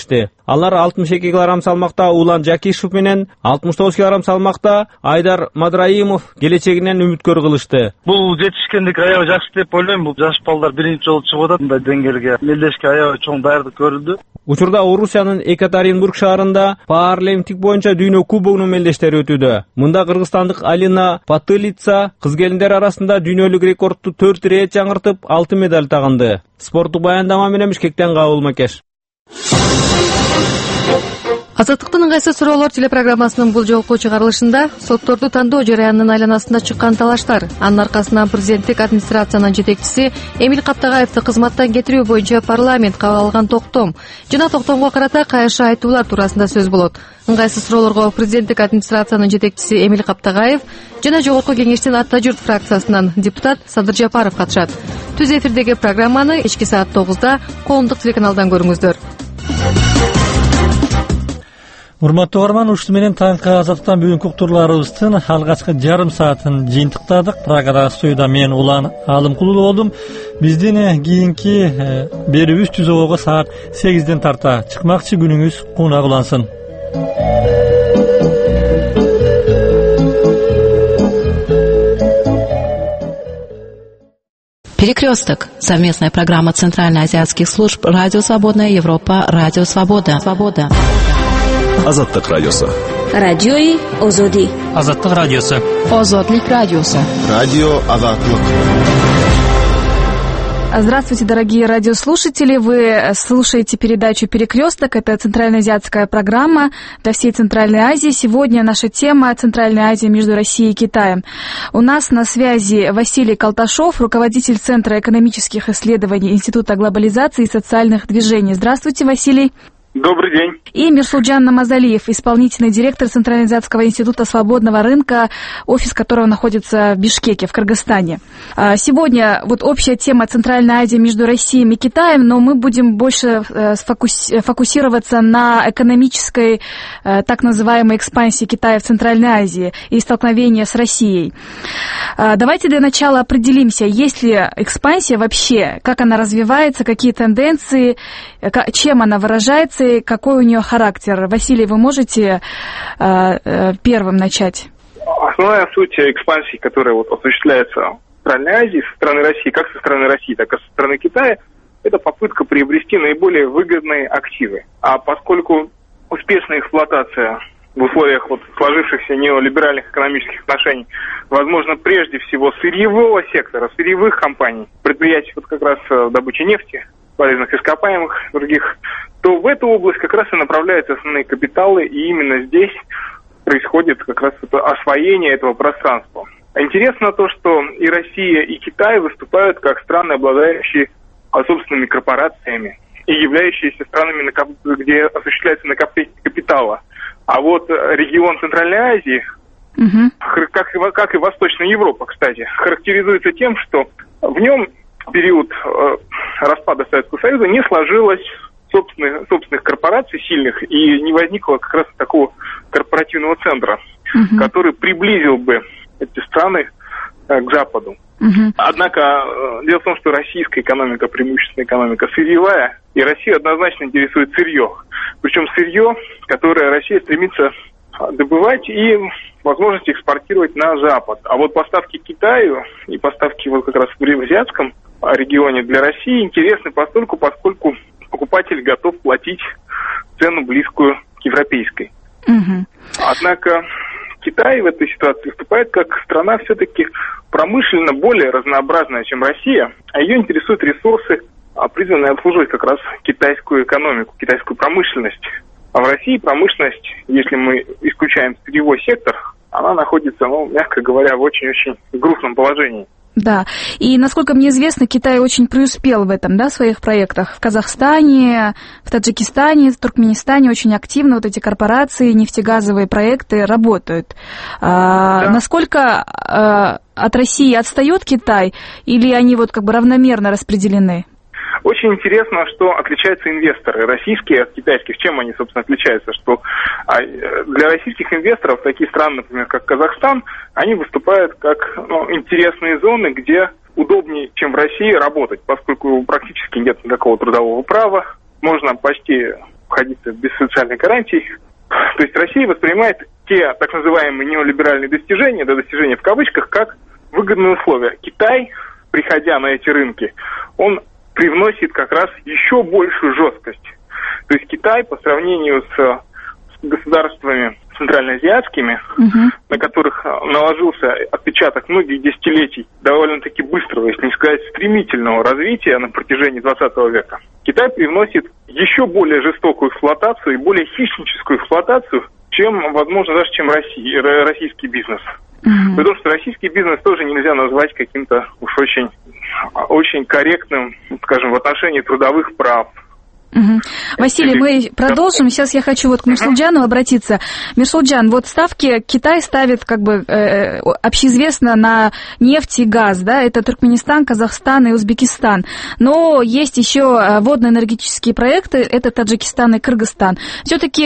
Алар алтымыш эки килограмм салмакта Улан Жакишев менен алтымыш тогуз килограмм салмакта Айдар Мадраимов келечегинен үмүткөр кылышты. Бул жетишкендик аябай жакшы деп ойлойм. Бул жаш балдар биринчи жолу чыгып атат. Мындай деңгээлге мелдешке аябай чоң даярдык көрүлдү. Учурда Орусиянын Екатеринбург шаарында паарлемтик боюнча дүйнө кубогунун мелдештери өтүүдө. Мында кыргызстандык Алина Патылица кыз келиндер арасында дүйнөлүк рекордду төрт ирет жаңыртып, алтын медаль таганды. Спорттук баяндама менен Бишкектен Кабыл Макеш. Азаттыктын ыңгайсыз суроолор телепрограммасынын бул жолку чыгарылышында сотторду тандоо жараянынын айланасында чыккан талаштар, анын аркасынан президенттик администрациянын жетекчиси Эмиль Каптагаевди кызматтан кетирүү боюнча парламент кабыл алган токтом жана токтомго карата кайшы айтуулар туурасында сөз болот. Ыңгайсыз суроолорго президенттик администрациянын жетекчиси Эмиль Каптагаев жана Жогорку кеңештин Ата журт фракциясынан депутат Садыр Жапаров катышат. Түз эфирдеги программаны кечки саат тогузда коомдук телеканалдан көрүңүздөр. Урматтуу угарман, ушуну менен таңкы азаттыктан бүгүнкү уктурууларыбыздын алгачкы жарым саатын жыйынтыктадык. Прагада студияда мен Улан Алымкулуу болдум. Биздин кийинки берүүбүз түз обого саат сегизден тарта чыкмакчы. Күнүңүз кунак улансын. Перекресток. Совместная программа Центральноазиатских служб Радио Свободная Европа, Радио Свобода. Свобода. Азаттык радиосу. Радиои Озоди. Азаттык радиосу. Озодлик радиосу. Радио Азаттык. Здравствуйте, дорогие радиослушатели. Вы слушаете передачу «Перекресток». Это центральноазиатская программа для всей Центральной Азии. Сегодня наша тема «Центральная Азия между Россией и Китаем». У нас на связи Василий Колташов, руководитель Центра экономических исследований Института глобализации и социальных движений. Здравствуйте, Василий. Добрый день. И Мирсулджан Намазалиев, исполнительный директор Центральноазиатского института свободного рынка, офис которого находится в Бишкеке, в Кыргызстане. Сегодня вот общая тема Центральная Азия между Россией и Китаем, но мы будем больше фокусироваться на экономической так называемой экспансии Китая в Центральной Азии и столкновения с Россией. Давайте для начала определимся, есть ли экспансия вообще, как она развивается, какие тенденции, чем она выражается, какой у нее характер. Василий, вы можете э, э, первым начать? Основная суть экспансии, которая вот осуществляется в Центральной Азии со стороны России, как со стороны России, так и со стороны Китая, это попытка приобрести наиболее выгодные активы. А поскольку успешная эксплуатация в условиях вот сложившихся неолиберальных экономических отношений возможно прежде всего сырьевого сектора, сырьевых компаний, предприятий вот как раз добычи нефти, полезных ископаемых, других, то в эту область как раз и направляются основные капиталы, и именно здесь происходит как раз это освоение этого пространства. Интересно то, что и Россия, и Китай выступают как страны, обладающие собственными корпорациями и являющиеся странами, где осуществляется накопление капитала. А вот регион Центральной Азии, угу. как, и, как и Восточная Европа, кстати, характеризуется тем, что в нем в период э, распада Советского Союза не сложилось собственных, собственных корпораций сильных и не возникло как раз такого корпоративного центра, uh-huh. который приблизил бы эти страны э, к Западу. Uh-huh. Однако э, дело в том, что российская экономика, преимущественно экономика сырьевая, и Россию однозначно интересует сырье. Причем сырье, которое Россия стремится добывать и возможность экспортировать на Запад. А вот поставки Китаю и поставки вот как раз в азиатском регионе для России интересны постольку, поскольку покупатель готов платить цену близкую к европейской. Uh-huh. Однако Китай в этой ситуации выступает как страна все-таки промышленно более разнообразная, чем Россия, а ее интересуют ресурсы, призванные обслуживать как раз китайскую экономику, китайскую промышленность. А в России промышленность, если мы исключаем сырьевой сектор, она находится, ну, мягко говоря, в очень-очень грустном положении. Да, и насколько мне известно, Китай очень преуспел в этом, да, в своих проектах. В Казахстане, в Таджикистане, в Туркменистане очень активно вот эти корпорации, нефтегазовые проекты работают. А, да. Насколько а, от России отстает Китай, или они вот как бы равномерно распределены? Очень интересно, что отличаются инвесторы российские от китайских. Чем они, собственно, отличаются? Что для российских инвесторов такие страны, например, как Казахстан, они выступают как ну, интересные зоны, где удобнее, чем в России, работать, поскольку практически нет никакого трудового права. Можно почти обходиться без социальных гарантий. То есть Россия воспринимает те так называемые неолиберальные достижения, да, достижения в кавычках, как выгодные условия. Китай, приходя на эти рынки, он привносит как раз еще большую жесткость. То есть Китай по сравнению с, с государствами центральноазиатскими, uh-huh. на которых наложился отпечаток многих десятилетий довольно-таки быстрого, если не сказать стремительного развития на протяжении двадцатого века, Китай привносит еще более жестокую эксплуатацию и более хищническую эксплуатацию, чем, возможно, даже чем Россия, российский бизнес. Uh-huh. Потому что российский бизнес тоже нельзя назвать каким-то уж очень, очень корректным, скажем, в отношении трудовых прав. Угу. Василий, мы продолжим. Сейчас я хочу вот к Мирсулджану обратиться. Мирсулджан, вот ставки Китай ставит, как бы, э, общеизвестно, на нефть и газ, да, это Туркменистан, Казахстан и Узбекистан. Но есть еще водно-энергетические проекты, это Таджикистан и Кыргызстан. Все-таки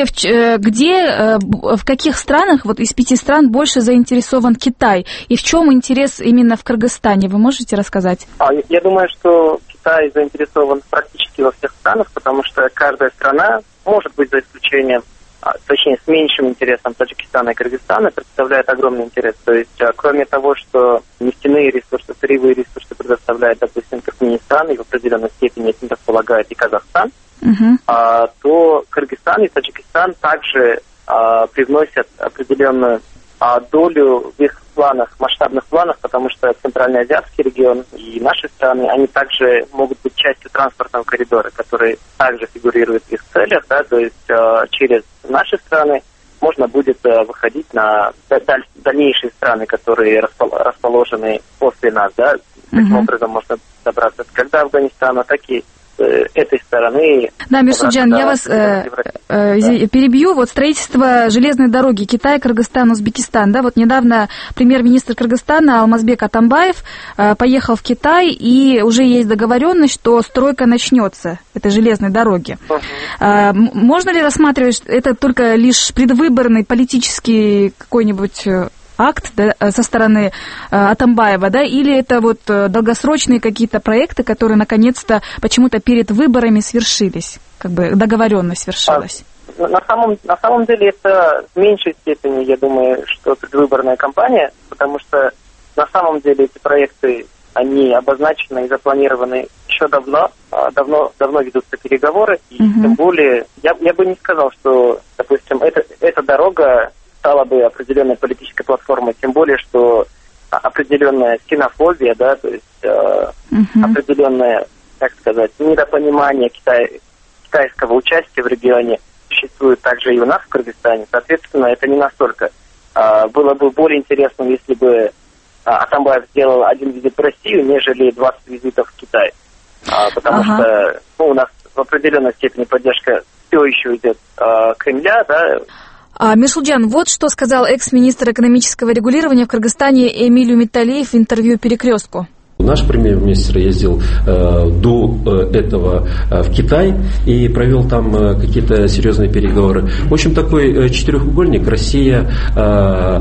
где, в каких странах, вот из пяти стран, больше заинтересован Китай? И в чем интерес именно в Кыргызстане? Вы можете рассказать? А, я думаю, что Китай заинтересован практически во всех странах, потому что каждая страна, может быть, за исключением, точнее, с меньшим интересом Таджикистана и Кыргызстана, представляет огромный интерес. То есть, кроме того, что нефтяные ресурсы, сырьевые ресурсы предоставляет, допустим, Туркменистан, и в определенной степени этим располагает и Казахстан, uh-huh. то Кыргызстан и Таджикистан также привносят определенную долю в их планах, масштабных планах, потому что Центральноазиатский регион и наши страны, они также могут быть частью транспортного коридора, который также фигурирует в их целях, да, то есть э, через наши страны можно будет э, выходить на даль- дальнейшие страны, которые распол- расположены после нас, да, таким uh-huh. образом можно добраться как до Афганистана, так и этой стороны. Да, Мирсулджан, я вас э, э, да. перебью. Вот строительство железной дороги Китай, Кыргызстан, Узбекистан. Да, вот недавно премьер-министр Кыргызстана Алмазбек Атамбаев э, поехал в Китай, и уже есть договоренность, что стройка начнется этой железной дороги. Uh-huh. Э, можно ли рассматривать это только лишь предвыборный политический какой-нибудь акт, да, со стороны э, Атамбаева, да, или это вот э, долгосрочные какие-то проекты, которые наконец-то почему-то перед выборами свершились, как бы договоренность свершилась? А, на самом, на самом деле это в меньшей степени, я думаю, что предвыборная кампания, потому что на самом деле эти проекты, они обозначены и запланированы еще давно, давно, давно ведутся переговоры, и uh-huh. тем более, я, я бы не сказал, что, допустим, это, эта дорога стала бы определенной политической платформой, тем более, что определенная ксенофобия, да, то есть э, uh-huh. определенное, как сказать, недопонимание Китай, китайского участия в регионе существует также и у нас в Кыргызстане. Соответственно, это не настолько. Э, было бы более интересным, если бы э, Атамбаев сделал один визит в Россию, нежели двадцать визитов в Китай. Э, потому uh-huh. что ну, у нас в определенной степени поддержка все еще идет э, Кремля, да. А, Мирсулджан, вот что сказал экс-министр экономического регулирования в Кыргызстане Эмиль Умиталиев в интервью «Перекрестку». Наш премьер-министр ездил э, до э, этого э, в Китай и провел там э, какие-то серьезные переговоры. В общем, такой э, четырехугольник: Россия, э,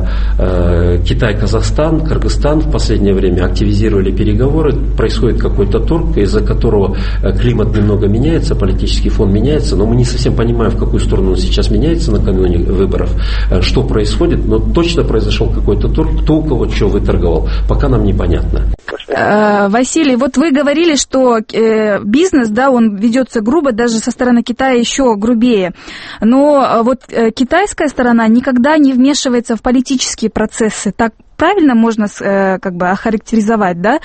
э, Китай, Казахстан, Кыргызстан в последнее время активизировали переговоры. Происходит какой-то торг, из-за которого э, климат немного меняется, политический фон меняется, но мы не совсем понимаем, в какую сторону он сейчас меняется накануне выборов, э, что происходит, но точно произошел какой-то торг, кто у кого что выторговал, пока нам непонятно. Василий, вот вы говорили, что э, бизнес, да, он ведется грубо, даже со стороны Китая еще грубее. Но вот э, китайская сторона никогда не вмешивается в политические процессы. Так правильно можно э, как бы охарактеризовать, да?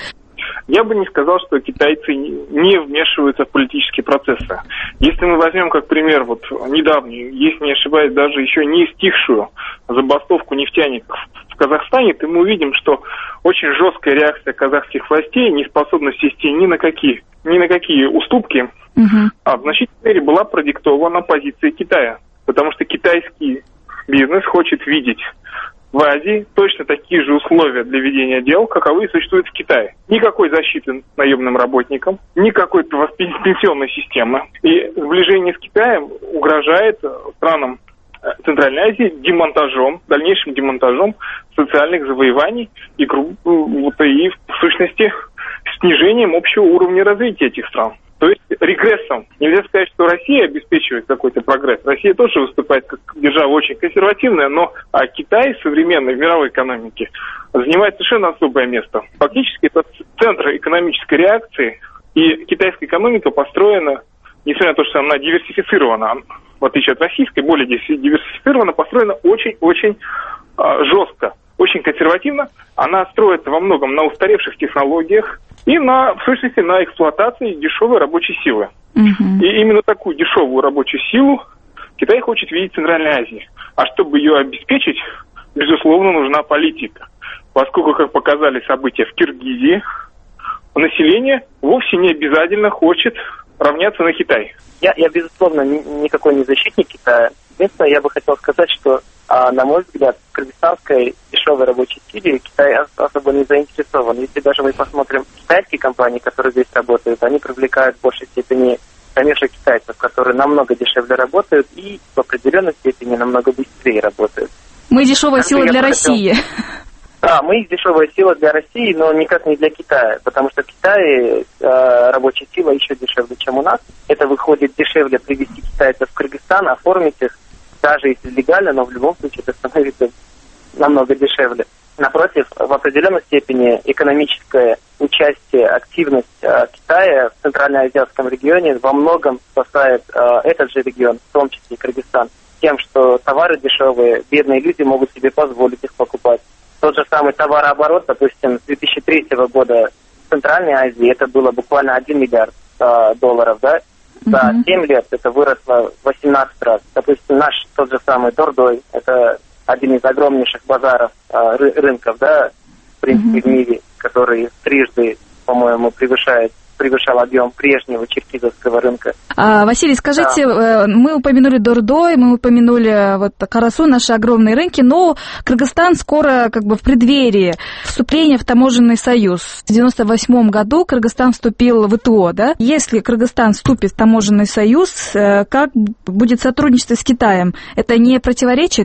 Я бы не сказал, что китайцы не вмешиваются в политические процессы. Если мы возьмем как пример вот недавнюю, если не ошибаюсь, даже еще не стихшую забастовку нефтяников в Казахстане, то мы увидим, что очень жесткая реакция казахских властей не способна свести ни на какие, ни на какие уступки, uh-huh. а в значительной мере была продиктована позицией Китая. Потому что китайский бизнес хочет видеть в Азии точно такие же условия для ведения дел, каковы существуют в Китае. Никакой защиты наемным работникам, никакой пенсионной системы. И сближение с Китаем угрожает странам Центральной Азии демонтажом, дальнейшим демонтажом социальных завоеваний и, вот, и в сущности снижением общего уровня развития этих стран. то есть регрессом. Нельзя сказать, что Россия обеспечивает какой-то прогресс. Россия тоже выступает как держава очень консервативная, но а Китай современной в мировой экономике занимает совершенно особое место. Фактически это центр экономической реакции, и китайская экономика построена, несмотря на то, что она диверсифицирована, в отличие от российской, более диверсифицирована, построена очень-очень а, жестко, очень консервативно. Она строится во многом на устаревших технологиях и, на, в сущности, на эксплуатации дешевой рабочей силы. Uh-huh. И именно такую дешевую рабочую силу Китай хочет видеть в Центральной Азии. А чтобы ее обеспечить, безусловно, нужна политика. Поскольку, как показали события в Киргизии, население вовсе не обязательно хочет равняться на Китай. Я, я безусловно, ни, никакой не защитник Китая. Единственное, я бы хотел сказать, что, а, на мой взгляд, в кыргызстанской дешевой рабочей силе Китай особо не заинтересован. Если даже мы посмотрим китайские компании, которые здесь работают, они привлекают в большей степени конечно, китайцев, которые намного дешевле работают и в определенной степени намного быстрее работают. Мы дешевая сила для России. Да, мы дешевая сила для России, но никак не для Китая, потому что в Китае э, рабочая сила еще дешевле, чем у нас. Это выходит дешевле привезти китайцев в Кыргызстан, оформить их, даже если легально, но в любом случае это становится намного дешевле. Напротив, в определенной степени экономическое участие, активность э, Китая в центральноазиатском регионе во многом спасает э, этот же регион, в том числе и Кыргызстан, тем, что товары дешевые, бедные люди могут себе позволить их покупать. Тот же самый товарооборот, допустим, с две тысячи третьего года в Центральной Азии это было буквально один миллиард э, долларов, да? За mm-hmm. семь лет это выросло в восемнадцать раз. Допустим, наш тот же самый Дордой, это один из огромнейших базаров, э, ры- рынков, да, в принципе, mm-hmm. в мире, который трижды, по-моему, превышает превышал объем прежнего черкизовского рынка. А, Василий, скажите, да. мы упомянули Дордой, мы упомянули вот Карасу, наши огромные рынки, но Кыргызстан скоро как бы в преддверии вступления в таможенный союз. В девяносто восьмом году Кыргызстан вступил в ВТО, да? Если Кыргызстан вступит в таможенный союз, как будет сотрудничество с Китаем? Это не противоречит?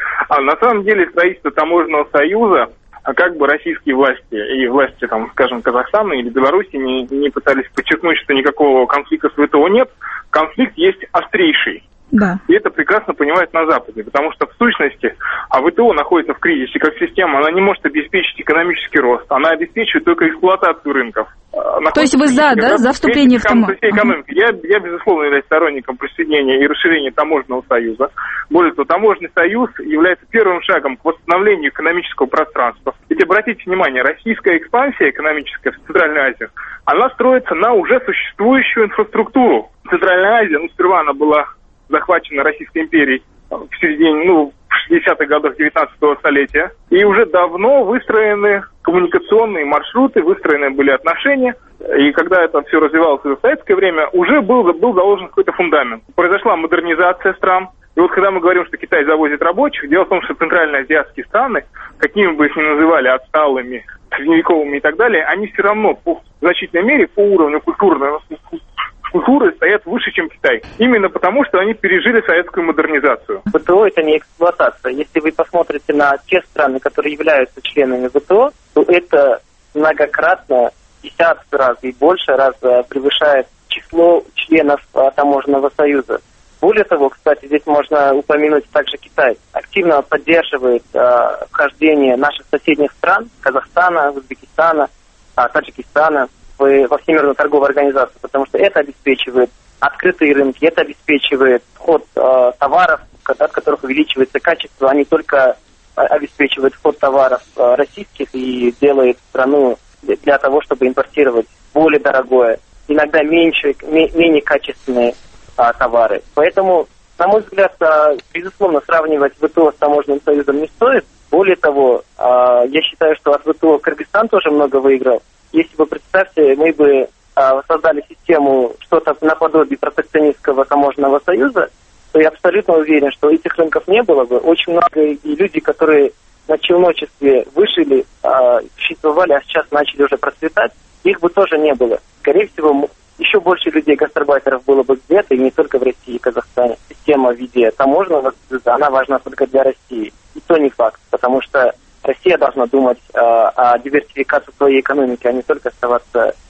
А на самом деле строительство таможенного союза, а как бы российские власти и власти, там, скажем, Казахстана или Беларуси не, не пытались подчеркнуть, что никакого конфликта с ВТО нет, конфликт есть острейший. Да. И это прекрасно понимают на Западе, потому что в сущности а ВТО находится в кризисе как система, она не может обеспечить экономический рост, она обеспечивает только эксплуатацию рынков. Находится То есть вы за, да, за вступление в таможенный союз? Я, я, безусловно, являюсь сторонником присоединения и расширения таможенного союза. Более того, таможенный союз является первым шагом к восстановлению экономического пространства. Ведь обратите внимание, российская экспансия экономическая в Центральной Азии, она строится на уже существующую инфраструктуру. Центральная Азия, ну, сперва она была захвачена Российской империей в середине, ну, в шестидесятых годах девятнадцатого столетия. И уже давно выстроены коммуникационные маршруты, выстроены были отношения. И когда это все развивалось в советское время, уже был, был заложен какой-то фундамент. Произошла модернизация стран. И вот когда мы говорим, что Китай завозит рабочих, дело в том, что центральноазиатские страны, какими бы их ни называли, отсталыми, средневековыми и так далее, они все равно по значительной мере по уровню культурного культуры стоят выше, чем Китай. Именно потому, что они пережили советскую модернизацию. ВТО – это не эксплуатация. Если вы посмотрите на те страны, которые являются членами ВТО, то это многократно, десятки раз и больше раз превышает число членов таможенного союза. Более того, кстати, здесь можно упомянуть также Китай. Активно поддерживает э, вхождение наших соседних стран, Казахстана, Узбекистана, э, Таджикистана, во Всемирную торговую организацию, потому что это обеспечивает открытые рынки, это обеспечивает вход э, товаров, от которых увеличивается качество, а не только э, обеспечивает вход товаров э, российских и делает страну для того, чтобы импортировать более дорогое, иногда меньше, ме- менее качественные э, товары. Поэтому, на мой взгляд, э, безусловно, сравнивать ВТО с таможенным союзом не стоит. Более того, э, я считаю, что от ВТО Кыргызстан тоже много выиграл. Если вы представьте, мы бы а, создали систему что-то наподобие протекционистского таможенного союза, то я абсолютно уверен, что этих рынков не было бы. Очень много и люди, которые на челночестве вышли, а, существовали, а сейчас начали уже процветать, их бы тоже не было. Скорее всего, еще больше людей-гастарбайтеров было бы где-то, и не только в России и Казахстане. Система в виде таможенного союза, она важна только для России. И то не факт, потому что Россия должна думать э, о диверсификации своей экономики, а не только оставаться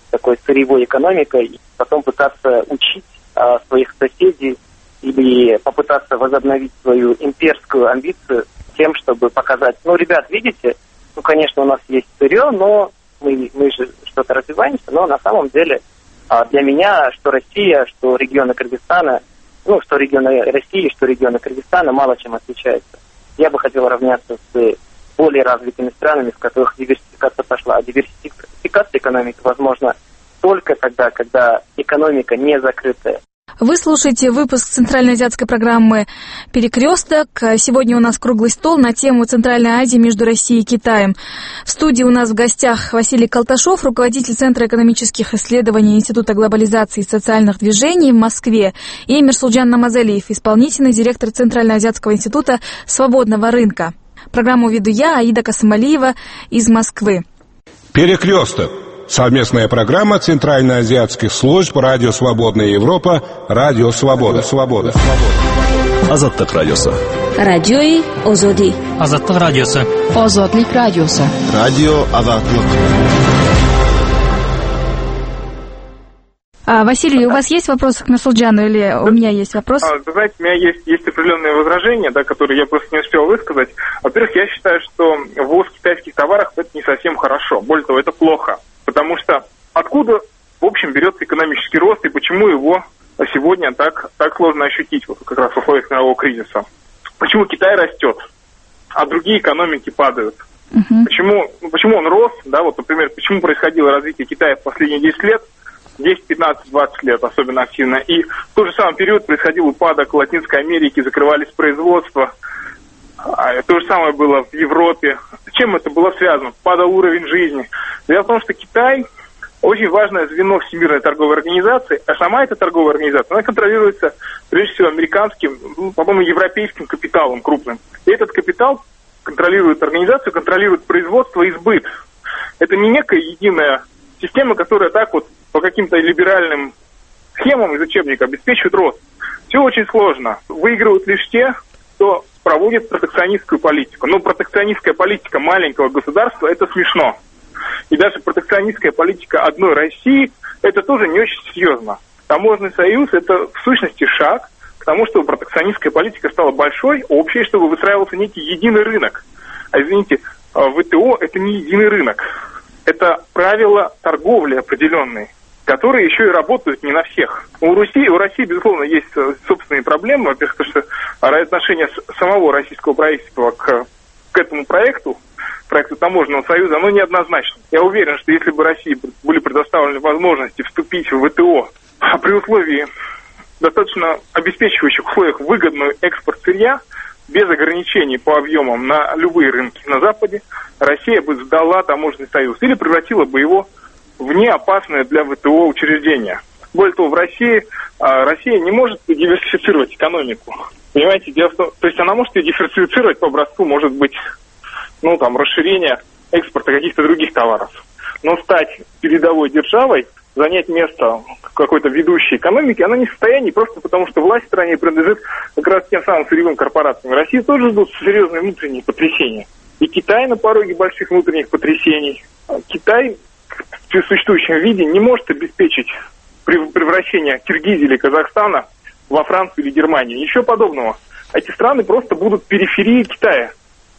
такой сырьевой экономикой, и потом пытаться учить а, своих соседей или попытаться возобновить свою имперскую амбицию тем, чтобы показать, ну, ребят, видите, ну, конечно, у нас есть сырье, но мы, мы же что-то развиваемся, но на самом деле а, для меня, что Россия, что регионы Кыргызстана, ну, что регионы России, что регионы Кыргызстана мало чем отличаются. Я бы хотел равняться с более развитыми странами, в которых диверсификация пошла. А диверсификация экономики возможна только тогда, когда экономика не закрытая. Вы слушаете выпуск центральноазиатской программы «Перекресток». Сегодня у нас круглый стол на тему Центральной Азии между Россией и Китаем. В студии у нас в гостях Василий Колташов, руководитель Центра экономических исследований Института глобализации и социальных движений в Москве, и Мирсулджан Намазалиев, исполнительный директор Центральноазиатского института свободного рынка. Программу веду я, Аида Касымалиева, из Москвы. «Перекресток». Совместная программа центральноазиатских служб «Радио Свободная Европа», «Радио Свобода». Свобода. Азаттык радиосы. Радиои Озоди. Азаттык радиосы. Озодлик радиосы. Радио Азаттык. А, Василий, у вас есть вопросы к Мирсулджану или у меня есть вопрос? А, вы знаете, у меня есть, есть определенные возражения, да, которые я просто не успел высказать. Во-первых, я считаю, что ввоз китайских товаров – это не совсем хорошо. Более того, это плохо. Потому что откуда, в общем, берется экономический рост и почему его сегодня так, так сложно ощутить, вот как раз в условиях мирового кризиса? Почему Китай растет, а другие экономики падают? Uh-huh. Почему, почему он рос, да, вот, например, почему происходило развитие Китая в последние десять лет, десять, пятнадцать, двадцать лет особенно активно, и в тот же самый период происходил упадок в Латинской Америке, закрывались производства, то же самое было в Европе. С чем это было связано? Падал уровень жизни. Дело в том, что Китай очень важное звено Всемирной торговой организации, а сама эта торговая организация, она контролируется прежде всего американским, ну, по-моему, европейским капиталом крупным. И этот капитал контролирует организацию, контролирует производство и сбыт. Это не некая единая система, которая так вот по каким-то либеральным схемам из учебника обеспечивает рост. Все очень сложно. Выигрывают лишь те, кто проводит протекционистскую политику. Но протекционистская политика маленького государства – это смешно. И даже протекционистская политика одной России – это тоже не очень серьезно. Таможенный союз – это в сущности шаг к тому, чтобы протекционистская политика стала большой, общей, чтобы выстраивался некий единый рынок. А извините, ВТО – это не единый рынок. Это правила торговли определенные, которые еще и работают не на всех. У России, у России, безусловно, есть собственные проблемы. Во-первых, потому что отношение самого российского правительства к, к этому проекту, проекту Таможенного союза, оно неоднозначно. Я уверен, что если бы России были предоставлены возможности вступить в ВТО а при условии достаточно обеспечивающих условиях выгодный экспорт сырья, без ограничений по объемам на любые рынки на Западе, Россия бы сдала Таможенный союз или превратила бы его в неопасное для ВТО учреждение. Более того, в России Россия не может диверсифицировать экономику. Понимаете, дело в том, то есть она может ее диверсифицировать по образцу, может быть, ну там, расширение экспорта каких-то других товаров. Но стать передовой державой, занять место какой-то ведущей экономики, она не в состоянии, просто потому что власть в стране принадлежит как раз тем самым сырьевым корпорациям. России тоже ждут серьезные внутренние потрясения. И Китай на пороге больших внутренних потрясений. Китай в существующем виде не может обеспечить превращение Киргизии или Казахстана во Францию или Германию. Ничего подобного. Эти страны просто будут периферией Китая.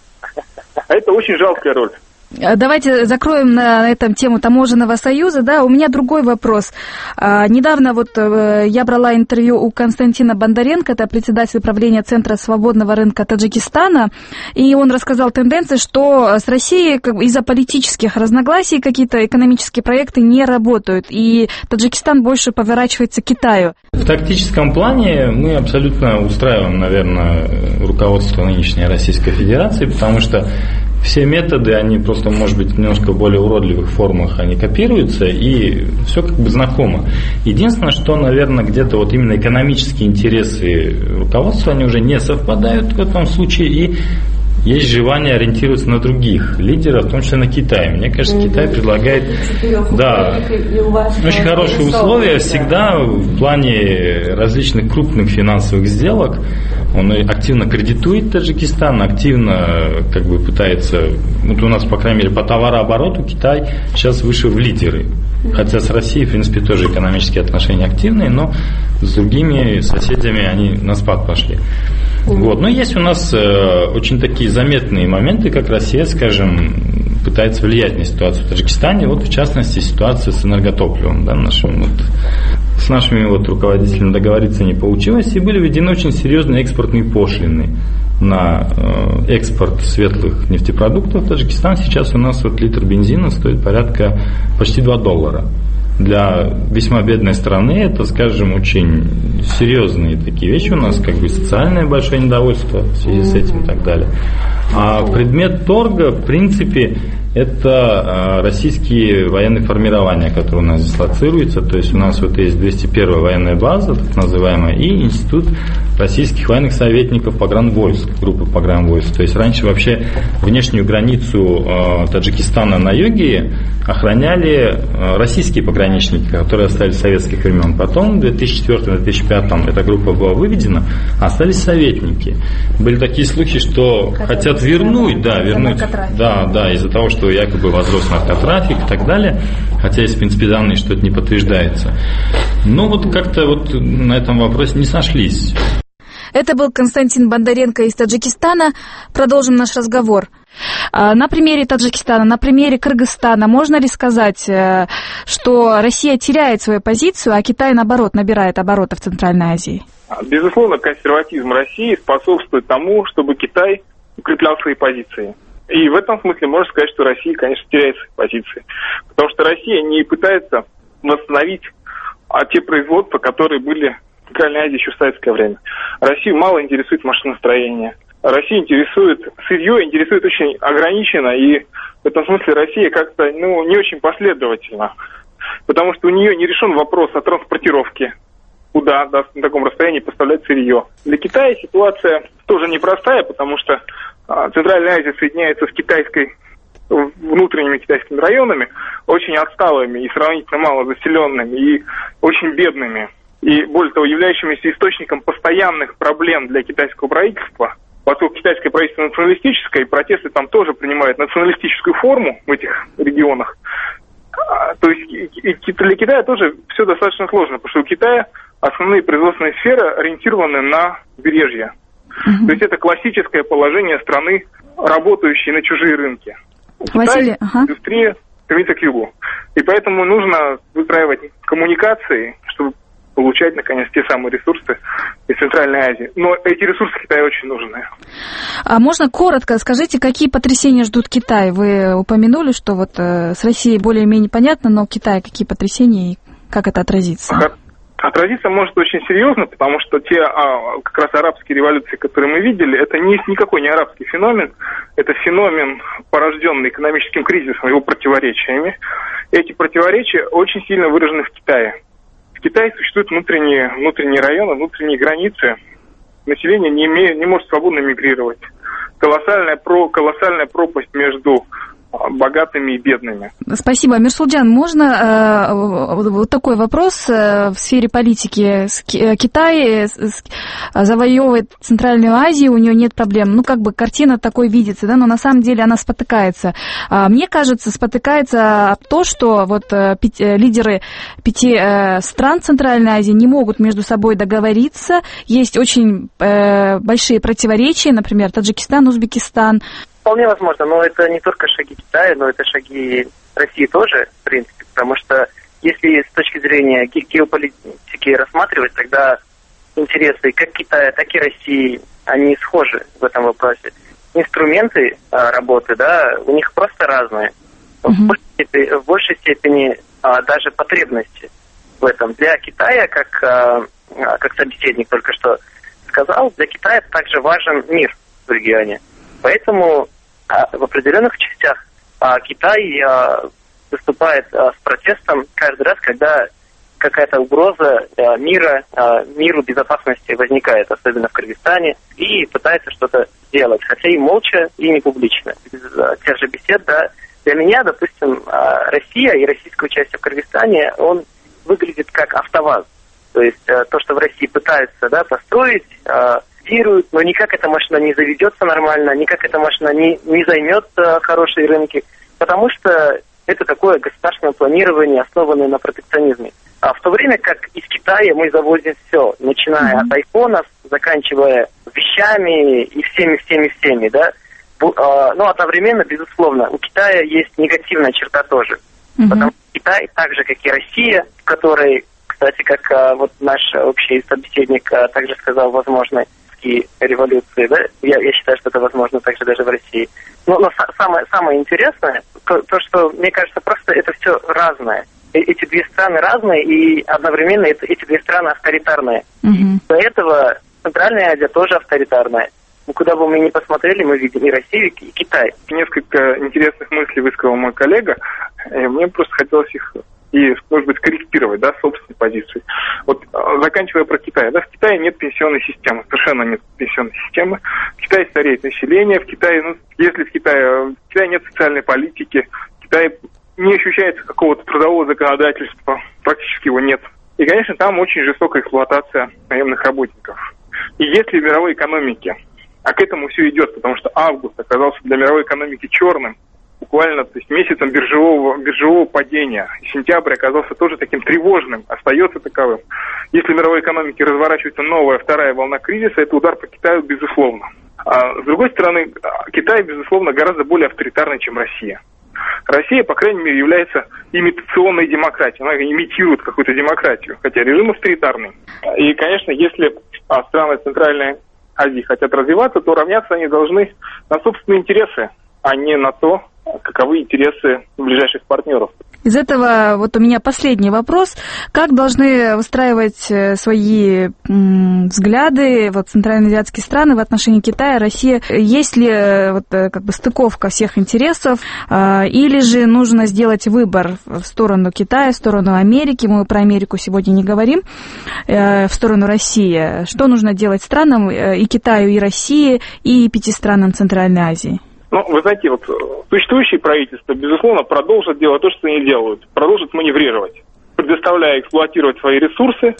А это очень жалкая роль. Давайте закроем на этом тему Таможенного союза. Да, у меня другой вопрос. А, недавно вот э, я брала интервью у Константина Бондаренко, это председатель правления Центра свободного рынка Таджикистана, и он рассказал тенденции, что с Россией как бы, из-за политических разногласий какие-то экономические проекты не работают, и Таджикистан больше поворачивается к Китаю. В тактическом плане мы абсолютно устраиваем, наверное, руководство нынешней Российской Федерации, потому что все методы, они просто, может быть, в немножко более уродливых формах они копируются, и все как бы знакомо. Единственное, что, наверное, где-то вот именно экономические интересы руководства, они уже не совпадают в этом случае, и есть желание ориентироваться на других лидеров, в том числе на Китай. Мне кажется, mm-hmm. Китай предлагает да, очень хорошие условия всегда в плане различных крупных финансовых сделок. Он активно кредитует Таджикистан, активно как бы пытается, вот у нас, по крайней мере, по товарообороту Китай сейчас вышел в лидеры Хотя с Россией, в принципе, тоже экономические отношения активные, но с другими соседями они на спад пошли. Вот. Но есть у нас э, очень такие заметные моменты, как Россия, скажем, пытается влиять на ситуацию в Таджикистане. Вот, в частности, ситуация с энерготопливом. Да, нашим, вот, с нашими вот, руководителями договориться не получилось, и были введены очень серьезные экспортные пошлины на э, экспорт светлых нефтепродуктов. В Таджикистан сейчас у нас вот, литр бензина стоит порядка почти два доллара. Для весьма бедной страны это, скажем, очень серьезные такие вещи. У нас как бы социальное большое недовольство в связи с этим и так далее. А предмет торга, в принципе, это российские военные формирования, которые у нас дислоцируются. То есть у нас вот есть двести первая военная база, так называемая, и институт российских военных советников погранвойск, группы погранвойск. То есть раньше вообще внешнюю границу э, Таджикистана на юге охраняли э, российские пограничники, которые остались с советских времен. Потом в две тысячи четвёртом — две тысячи пятом эта группа была выведена, остались советники. Были такие слухи, что Хотят хотят вернуть, да, вернуть, да, да, из-за того, что якобы возрос наркотрафик и так далее, хотя есть, в принципе, данные, что это не подтверждается. Но вот как-то вот на этом вопросе не сошлись. Это был Константин Бондаренко из Таджикистана. Продолжим наш разговор. На примере Таджикистана, на примере Кыргызстана можно ли сказать, что Россия теряет свою позицию, а Китай, наоборот, набирает обороты в Центральной Азии? Безусловно, консерватизм России способствует тому, чтобы Китай укреплял свои позиции. И в этом смысле можно сказать, что Россия, конечно, теряет свои позиции. Потому что Россия не пытается восстановить а, те производства, которые были в Центральной Азии еще в советское время. Россию мало интересует машиностроение. Россию интересует сырье, интересует очень ограниченно, и в этом смысле Россия как-то ну, не очень последовательна. Потому что у нее не решен вопрос о транспортировке, куда да, на таком расстоянии поставлять сырье. Для Китая ситуация тоже непростая, потому что а, Центральная Азия соединяется с китайской, внутренними китайскими районами, очень отсталыми и сравнительно мало заселенными, и очень бедными. И, более того, являющимися источником постоянных проблем для китайского правительства, поскольку китайское правительство националистическое, и протесты там тоже принимают националистическую форму в этих регионах. То есть и для Китая тоже все достаточно сложно, потому что у Китая основные производственные сферы ориентированы на побережье. Mm-hmm. То есть это классическое положение страны, работающей на чужие рынки. У Китая ага. индустрия стремится к югу. И поэтому нужно выстраивать коммуникации, чтобы получать, наконец, те самые ресурсы из Центральной Азии. Но эти ресурсы Китаю очень нужны. А можно коротко скажите, какие потрясения ждут Китай? Вы упомянули, что вот э, с Россией более-менее понятно, но Китай какие потрясения и как это отразится? Отразиться может очень серьезно, потому что те а, как раз арабские революции, которые мы видели, это не, никакой не арабский феномен, это феномен, порожденный экономическим кризисом, его противоречиями. Эти противоречия очень сильно выражены в Китае. В Китае существуют внутренние, внутренние районы, внутренние границы. Население не, имеет, не может свободно мигрировать. Колоссальная, про, колоссальная пропасть между богатыми и бедными. Спасибо. Мирсулджан, можно э, вот такой вопрос э, в сфере политики? Китай завоевывает Центральную Азию, у нее нет проблем. Ну, как бы картина такой видится, да, но на самом деле она спотыкается. А, мне кажется, спотыкается то, что вот э, пяти, лидеры пяти э, стран Центральной Азии не могут между собой договориться. Есть очень э, большие противоречия, например, Таджикистан, Узбекистан. Вполне возможно, но это не только шаги Китая, но это шаги России тоже, в принципе, потому что если с точки зрения ге- геополитики рассматривать, тогда интересы как Китая, так и России, они схожи в этом вопросе. Инструменты а, работы, да, у них просто разные. Mm-hmm. В, большей степени, в большей степени а, даже потребности в этом. Для Китая, как, а, как собеседник только что сказал, для Китая также важен мир в регионе. Поэтому а, в определенных частях а, Китай а, выступает а, с протестом каждый раз, когда какая-то угроза а, мира, а, миру, безопасности возникает, особенно в Кыргызстане, и пытается что-то сделать, хотя и молча, и не публично. Без а, тех же бесед, да. Для меня, допустим, а, Россия и российское участие в Кыргызстане, он выглядит как АвтоВАЗ. То есть а, то, что в России пытаются, да, построить, а, но никак эта машина не заведется нормально, никак эта машина не, не займет а, хорошие рынки, потому что это такое государственное планирование, основанное на протекционизме. А в то время как из Китая мы завозим все, начиная mm-hmm. от айфонов, заканчивая вещами и всеми-всеми-всеми, да. Но одновременно, безусловно, у Китая есть негативная черта тоже. Mm-hmm. Потому что Китай, так же, как и Россия, в которой, кстати, как вот наш общий собеседник также сказал, возможно, революции, да, я, я считаю, что это возможно также даже в России. Но, но самое, самое интересное, то, то, что, мне кажется, просто это все разное. Эти две страны разные, и одновременно это, эти две страны авторитарные. Mm-hmm. До этого Центральная Азия тоже авторитарная. Куда бы мы ни посмотрели, мы видим и Россию, и Китай. Несколько интересных мыслей высказал мой коллега. И мне просто хотелось их и, может быть, скорректировать, да, собственной позиции. Вот, заканчивая про Китай, да, в Китае нет пенсионной системы, совершенно нет пенсионной системы. В Китае стареет население, в Китае, ну, если в Китае, в Китае нет социальной политики, в Китае не ощущается какого-то трудового законодательства, практически его нет. И, конечно, там очень жестокая эксплуатация наемных работников. И если в мировой экономике, а к этому все идет, потому что август оказался для мировой экономики черным, буквально, то есть месяцем биржевого, биржевого падения. Сентябрь оказался тоже таким тревожным, остается таковым. Если в мировой экономике разворачивается новая вторая волна кризиса, это удар по Китаю, безусловно. А с другой стороны, Китай, безусловно, гораздо более авторитарный, чем Россия. Россия, по крайней мере, является имитационной демократией. Она имитирует какую-то демократию, хотя режим авторитарный. И, конечно, если страны Центральной Азии хотят развиваться, то равняться они должны на собственные интересы, а не на то, каковы интересы ближайших партнеров. Из этого вот у меня последний вопрос. Как должны выстраивать свои м, взгляды вот, центральноазиатские страны в отношении Китая, России? Есть ли вот, как бы стыковка всех интересов? Э, или же нужно сделать выбор в сторону Китая, в сторону Америки? Мы про Америку сегодня не говорим. Э, в сторону России. Что нужно делать странам э, и Китаю, и России, и пяти странам Центральной Азии? Ну, вы знаете, вот существующие правительства, безусловно, продолжат делать то, что они делают, продолжат маневрировать, предоставляя эксплуатировать свои ресурсы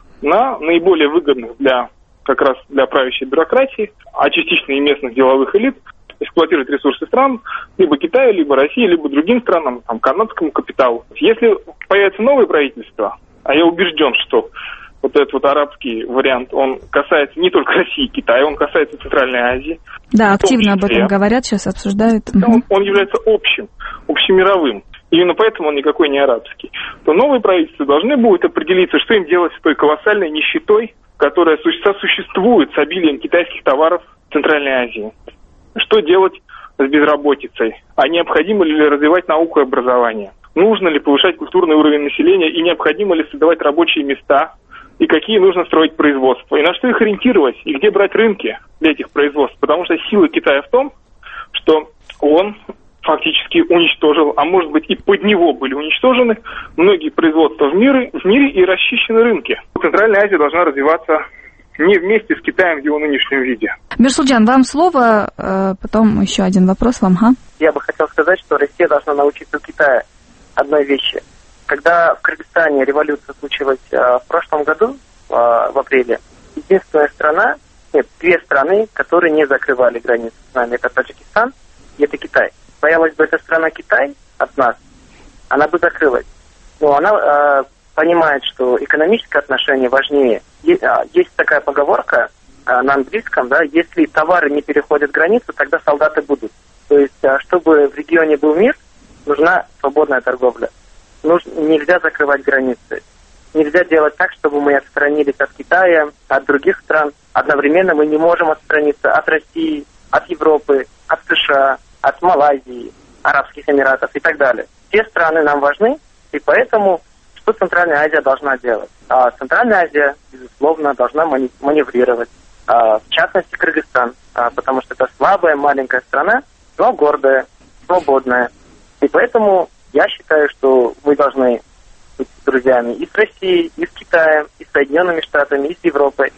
на наиболее выгодных для как раз для правящей бюрократии, а частично и местных деловых элит, эксплуатировать ресурсы стран, либо Китая, либо России, либо другим странам, там, канадскому капиталу. Если появится новое правительство, а я убежден, что вот этот вот арабский вариант, он касается не только России и Китая, он касается Центральной Азии. Да, активно об этом говорят, сейчас обсуждают. Он, он является общим, общемировым. Именно поэтому он никакой не арабский. То новые правительства должны будут определиться, что им делать с той колоссальной нищетой, которая сосуществует с обилием китайских товаров в Центральной Азии. Что делать с безработицей? А необходимо ли развивать науку и образование? Нужно ли повышать культурный уровень населения и необходимо ли создавать рабочие места? И какие нужно строить производства, и на что их ориентировать, и где брать рынки для этих производств. Потому что сила Китая в том, что он фактически уничтожил, а может быть и под него были уничтожены многие производства в мире, в мире и расчищены рынки. Центральная Азия должна развиваться не вместе с Китаем в его нынешнем виде. Мирсулджан, вам слово, потом еще один вопрос вам. Ага. Я бы хотел сказать, что Россия должна научиться у Китая одной вещи. Когда в Кыргызстане революция случилась э, в прошлом году, э, в апреле, единственная страна, нет, две страны, которые не закрывали границы с нами, это Таджикистан и это Китай. Боялась бы эта страна Китай от нас, она бы закрылась. Но она э, понимает, что экономическое отношение важнее. Есть, э, есть такая поговорка э, на английском, да, если товары не переходят границу, тогда солдаты будут. То есть, э, чтобы в регионе был мир, нужна свободная торговля. Нужно, нельзя закрывать границы. Нельзя делать так, чтобы мы отстранились от Китая, от других стран. Одновременно мы не можем отстраниться от России, от Европы, от США, от Малайзии, Арабских Эмиратов и так далее. Все страны нам важны, и поэтому что Центральная Азия должна делать? А Центральная Азия, безусловно, должна маневрировать. А, в частности, Кыргызстан, а, потому что это слабая, маленькая страна, но гордая, свободная. И поэтому я считаю, что мы должны быть друзьями и с Россией, и с Китаем, и с Соединенными Штатами, и с Европой.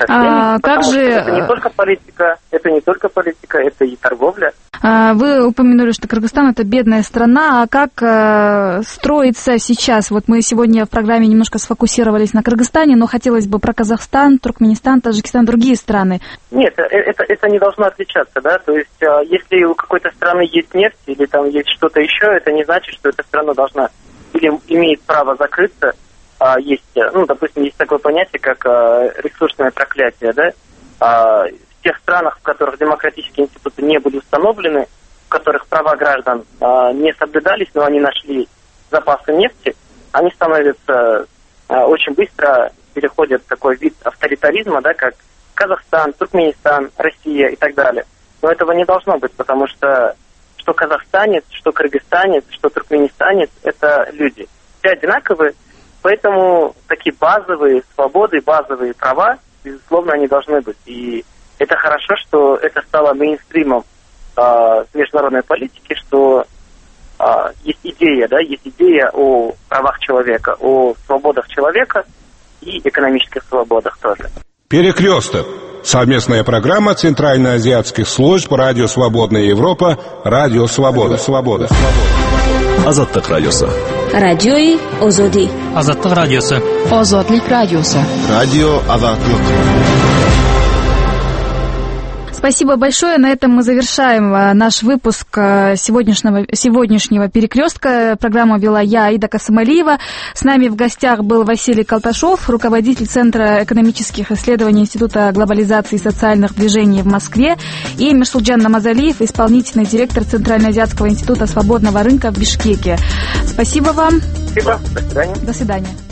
со всеми. А, как же... Это не только политика, это не только политика, это и торговля. А, вы упомянули, что Кыргызстан — это бедная страна. А как а, строится сейчас? Вот мы сегодня в программе немножко сфокусировались на Кыргызстане, но хотелось бы про Казахстан, Туркменистан, Таджикистан, другие страны. Нет, это, это не должно отличаться, да, то есть если у какой-то страны есть нефть или там есть что-то еще, это не значит, что эта страна должна или имеет право закрыться. Есть, ну, допустим, есть такое понятие, как ресурсное проклятие, да, в тех странах, в которых демократические институты не были установлены, в которых права граждан не соблюдались, но они нашли запасы нефти, они становятся очень быстро, переходят в такой вид авторитаризма, да, как Казахстан, Туркменистан, Россия и так далее. Но этого не должно быть, потому что что казахстанец, что кыргызстанец, что туркменистанец – это люди. Все одинаковые. Поэтому такие базовые свободы, базовые права, безусловно, они должны быть. И это хорошо, что это стало мейнстримом э, международной политики, что э, есть идея, да, есть идея о правах человека, о свободах человека и экономических свободах тоже. Перекресток. Совместная программа Центральноазиатских служб Радио Свободная Европа, Радио Свобода. Свобода. Азаттык радиосу. Радиои Озоди. Азаттык радиосу. Озодлик радиосу. Радио Азаттык. Спасибо большое. На этом мы завершаем наш выпуск сегодняшнего, сегодняшнего «Перекрестка». Программу вела я, Аида Касымалиева. С нами в гостях был Василий Колташов, руководитель Центра экономических исследований Института глобализации и социальных движений в Москве, и Мишулджан Намазалиев, исполнительный директор Центральноазиатского института свободного рынка в Бишкеке. Спасибо вам. Спасибо. До свидания. До свидания.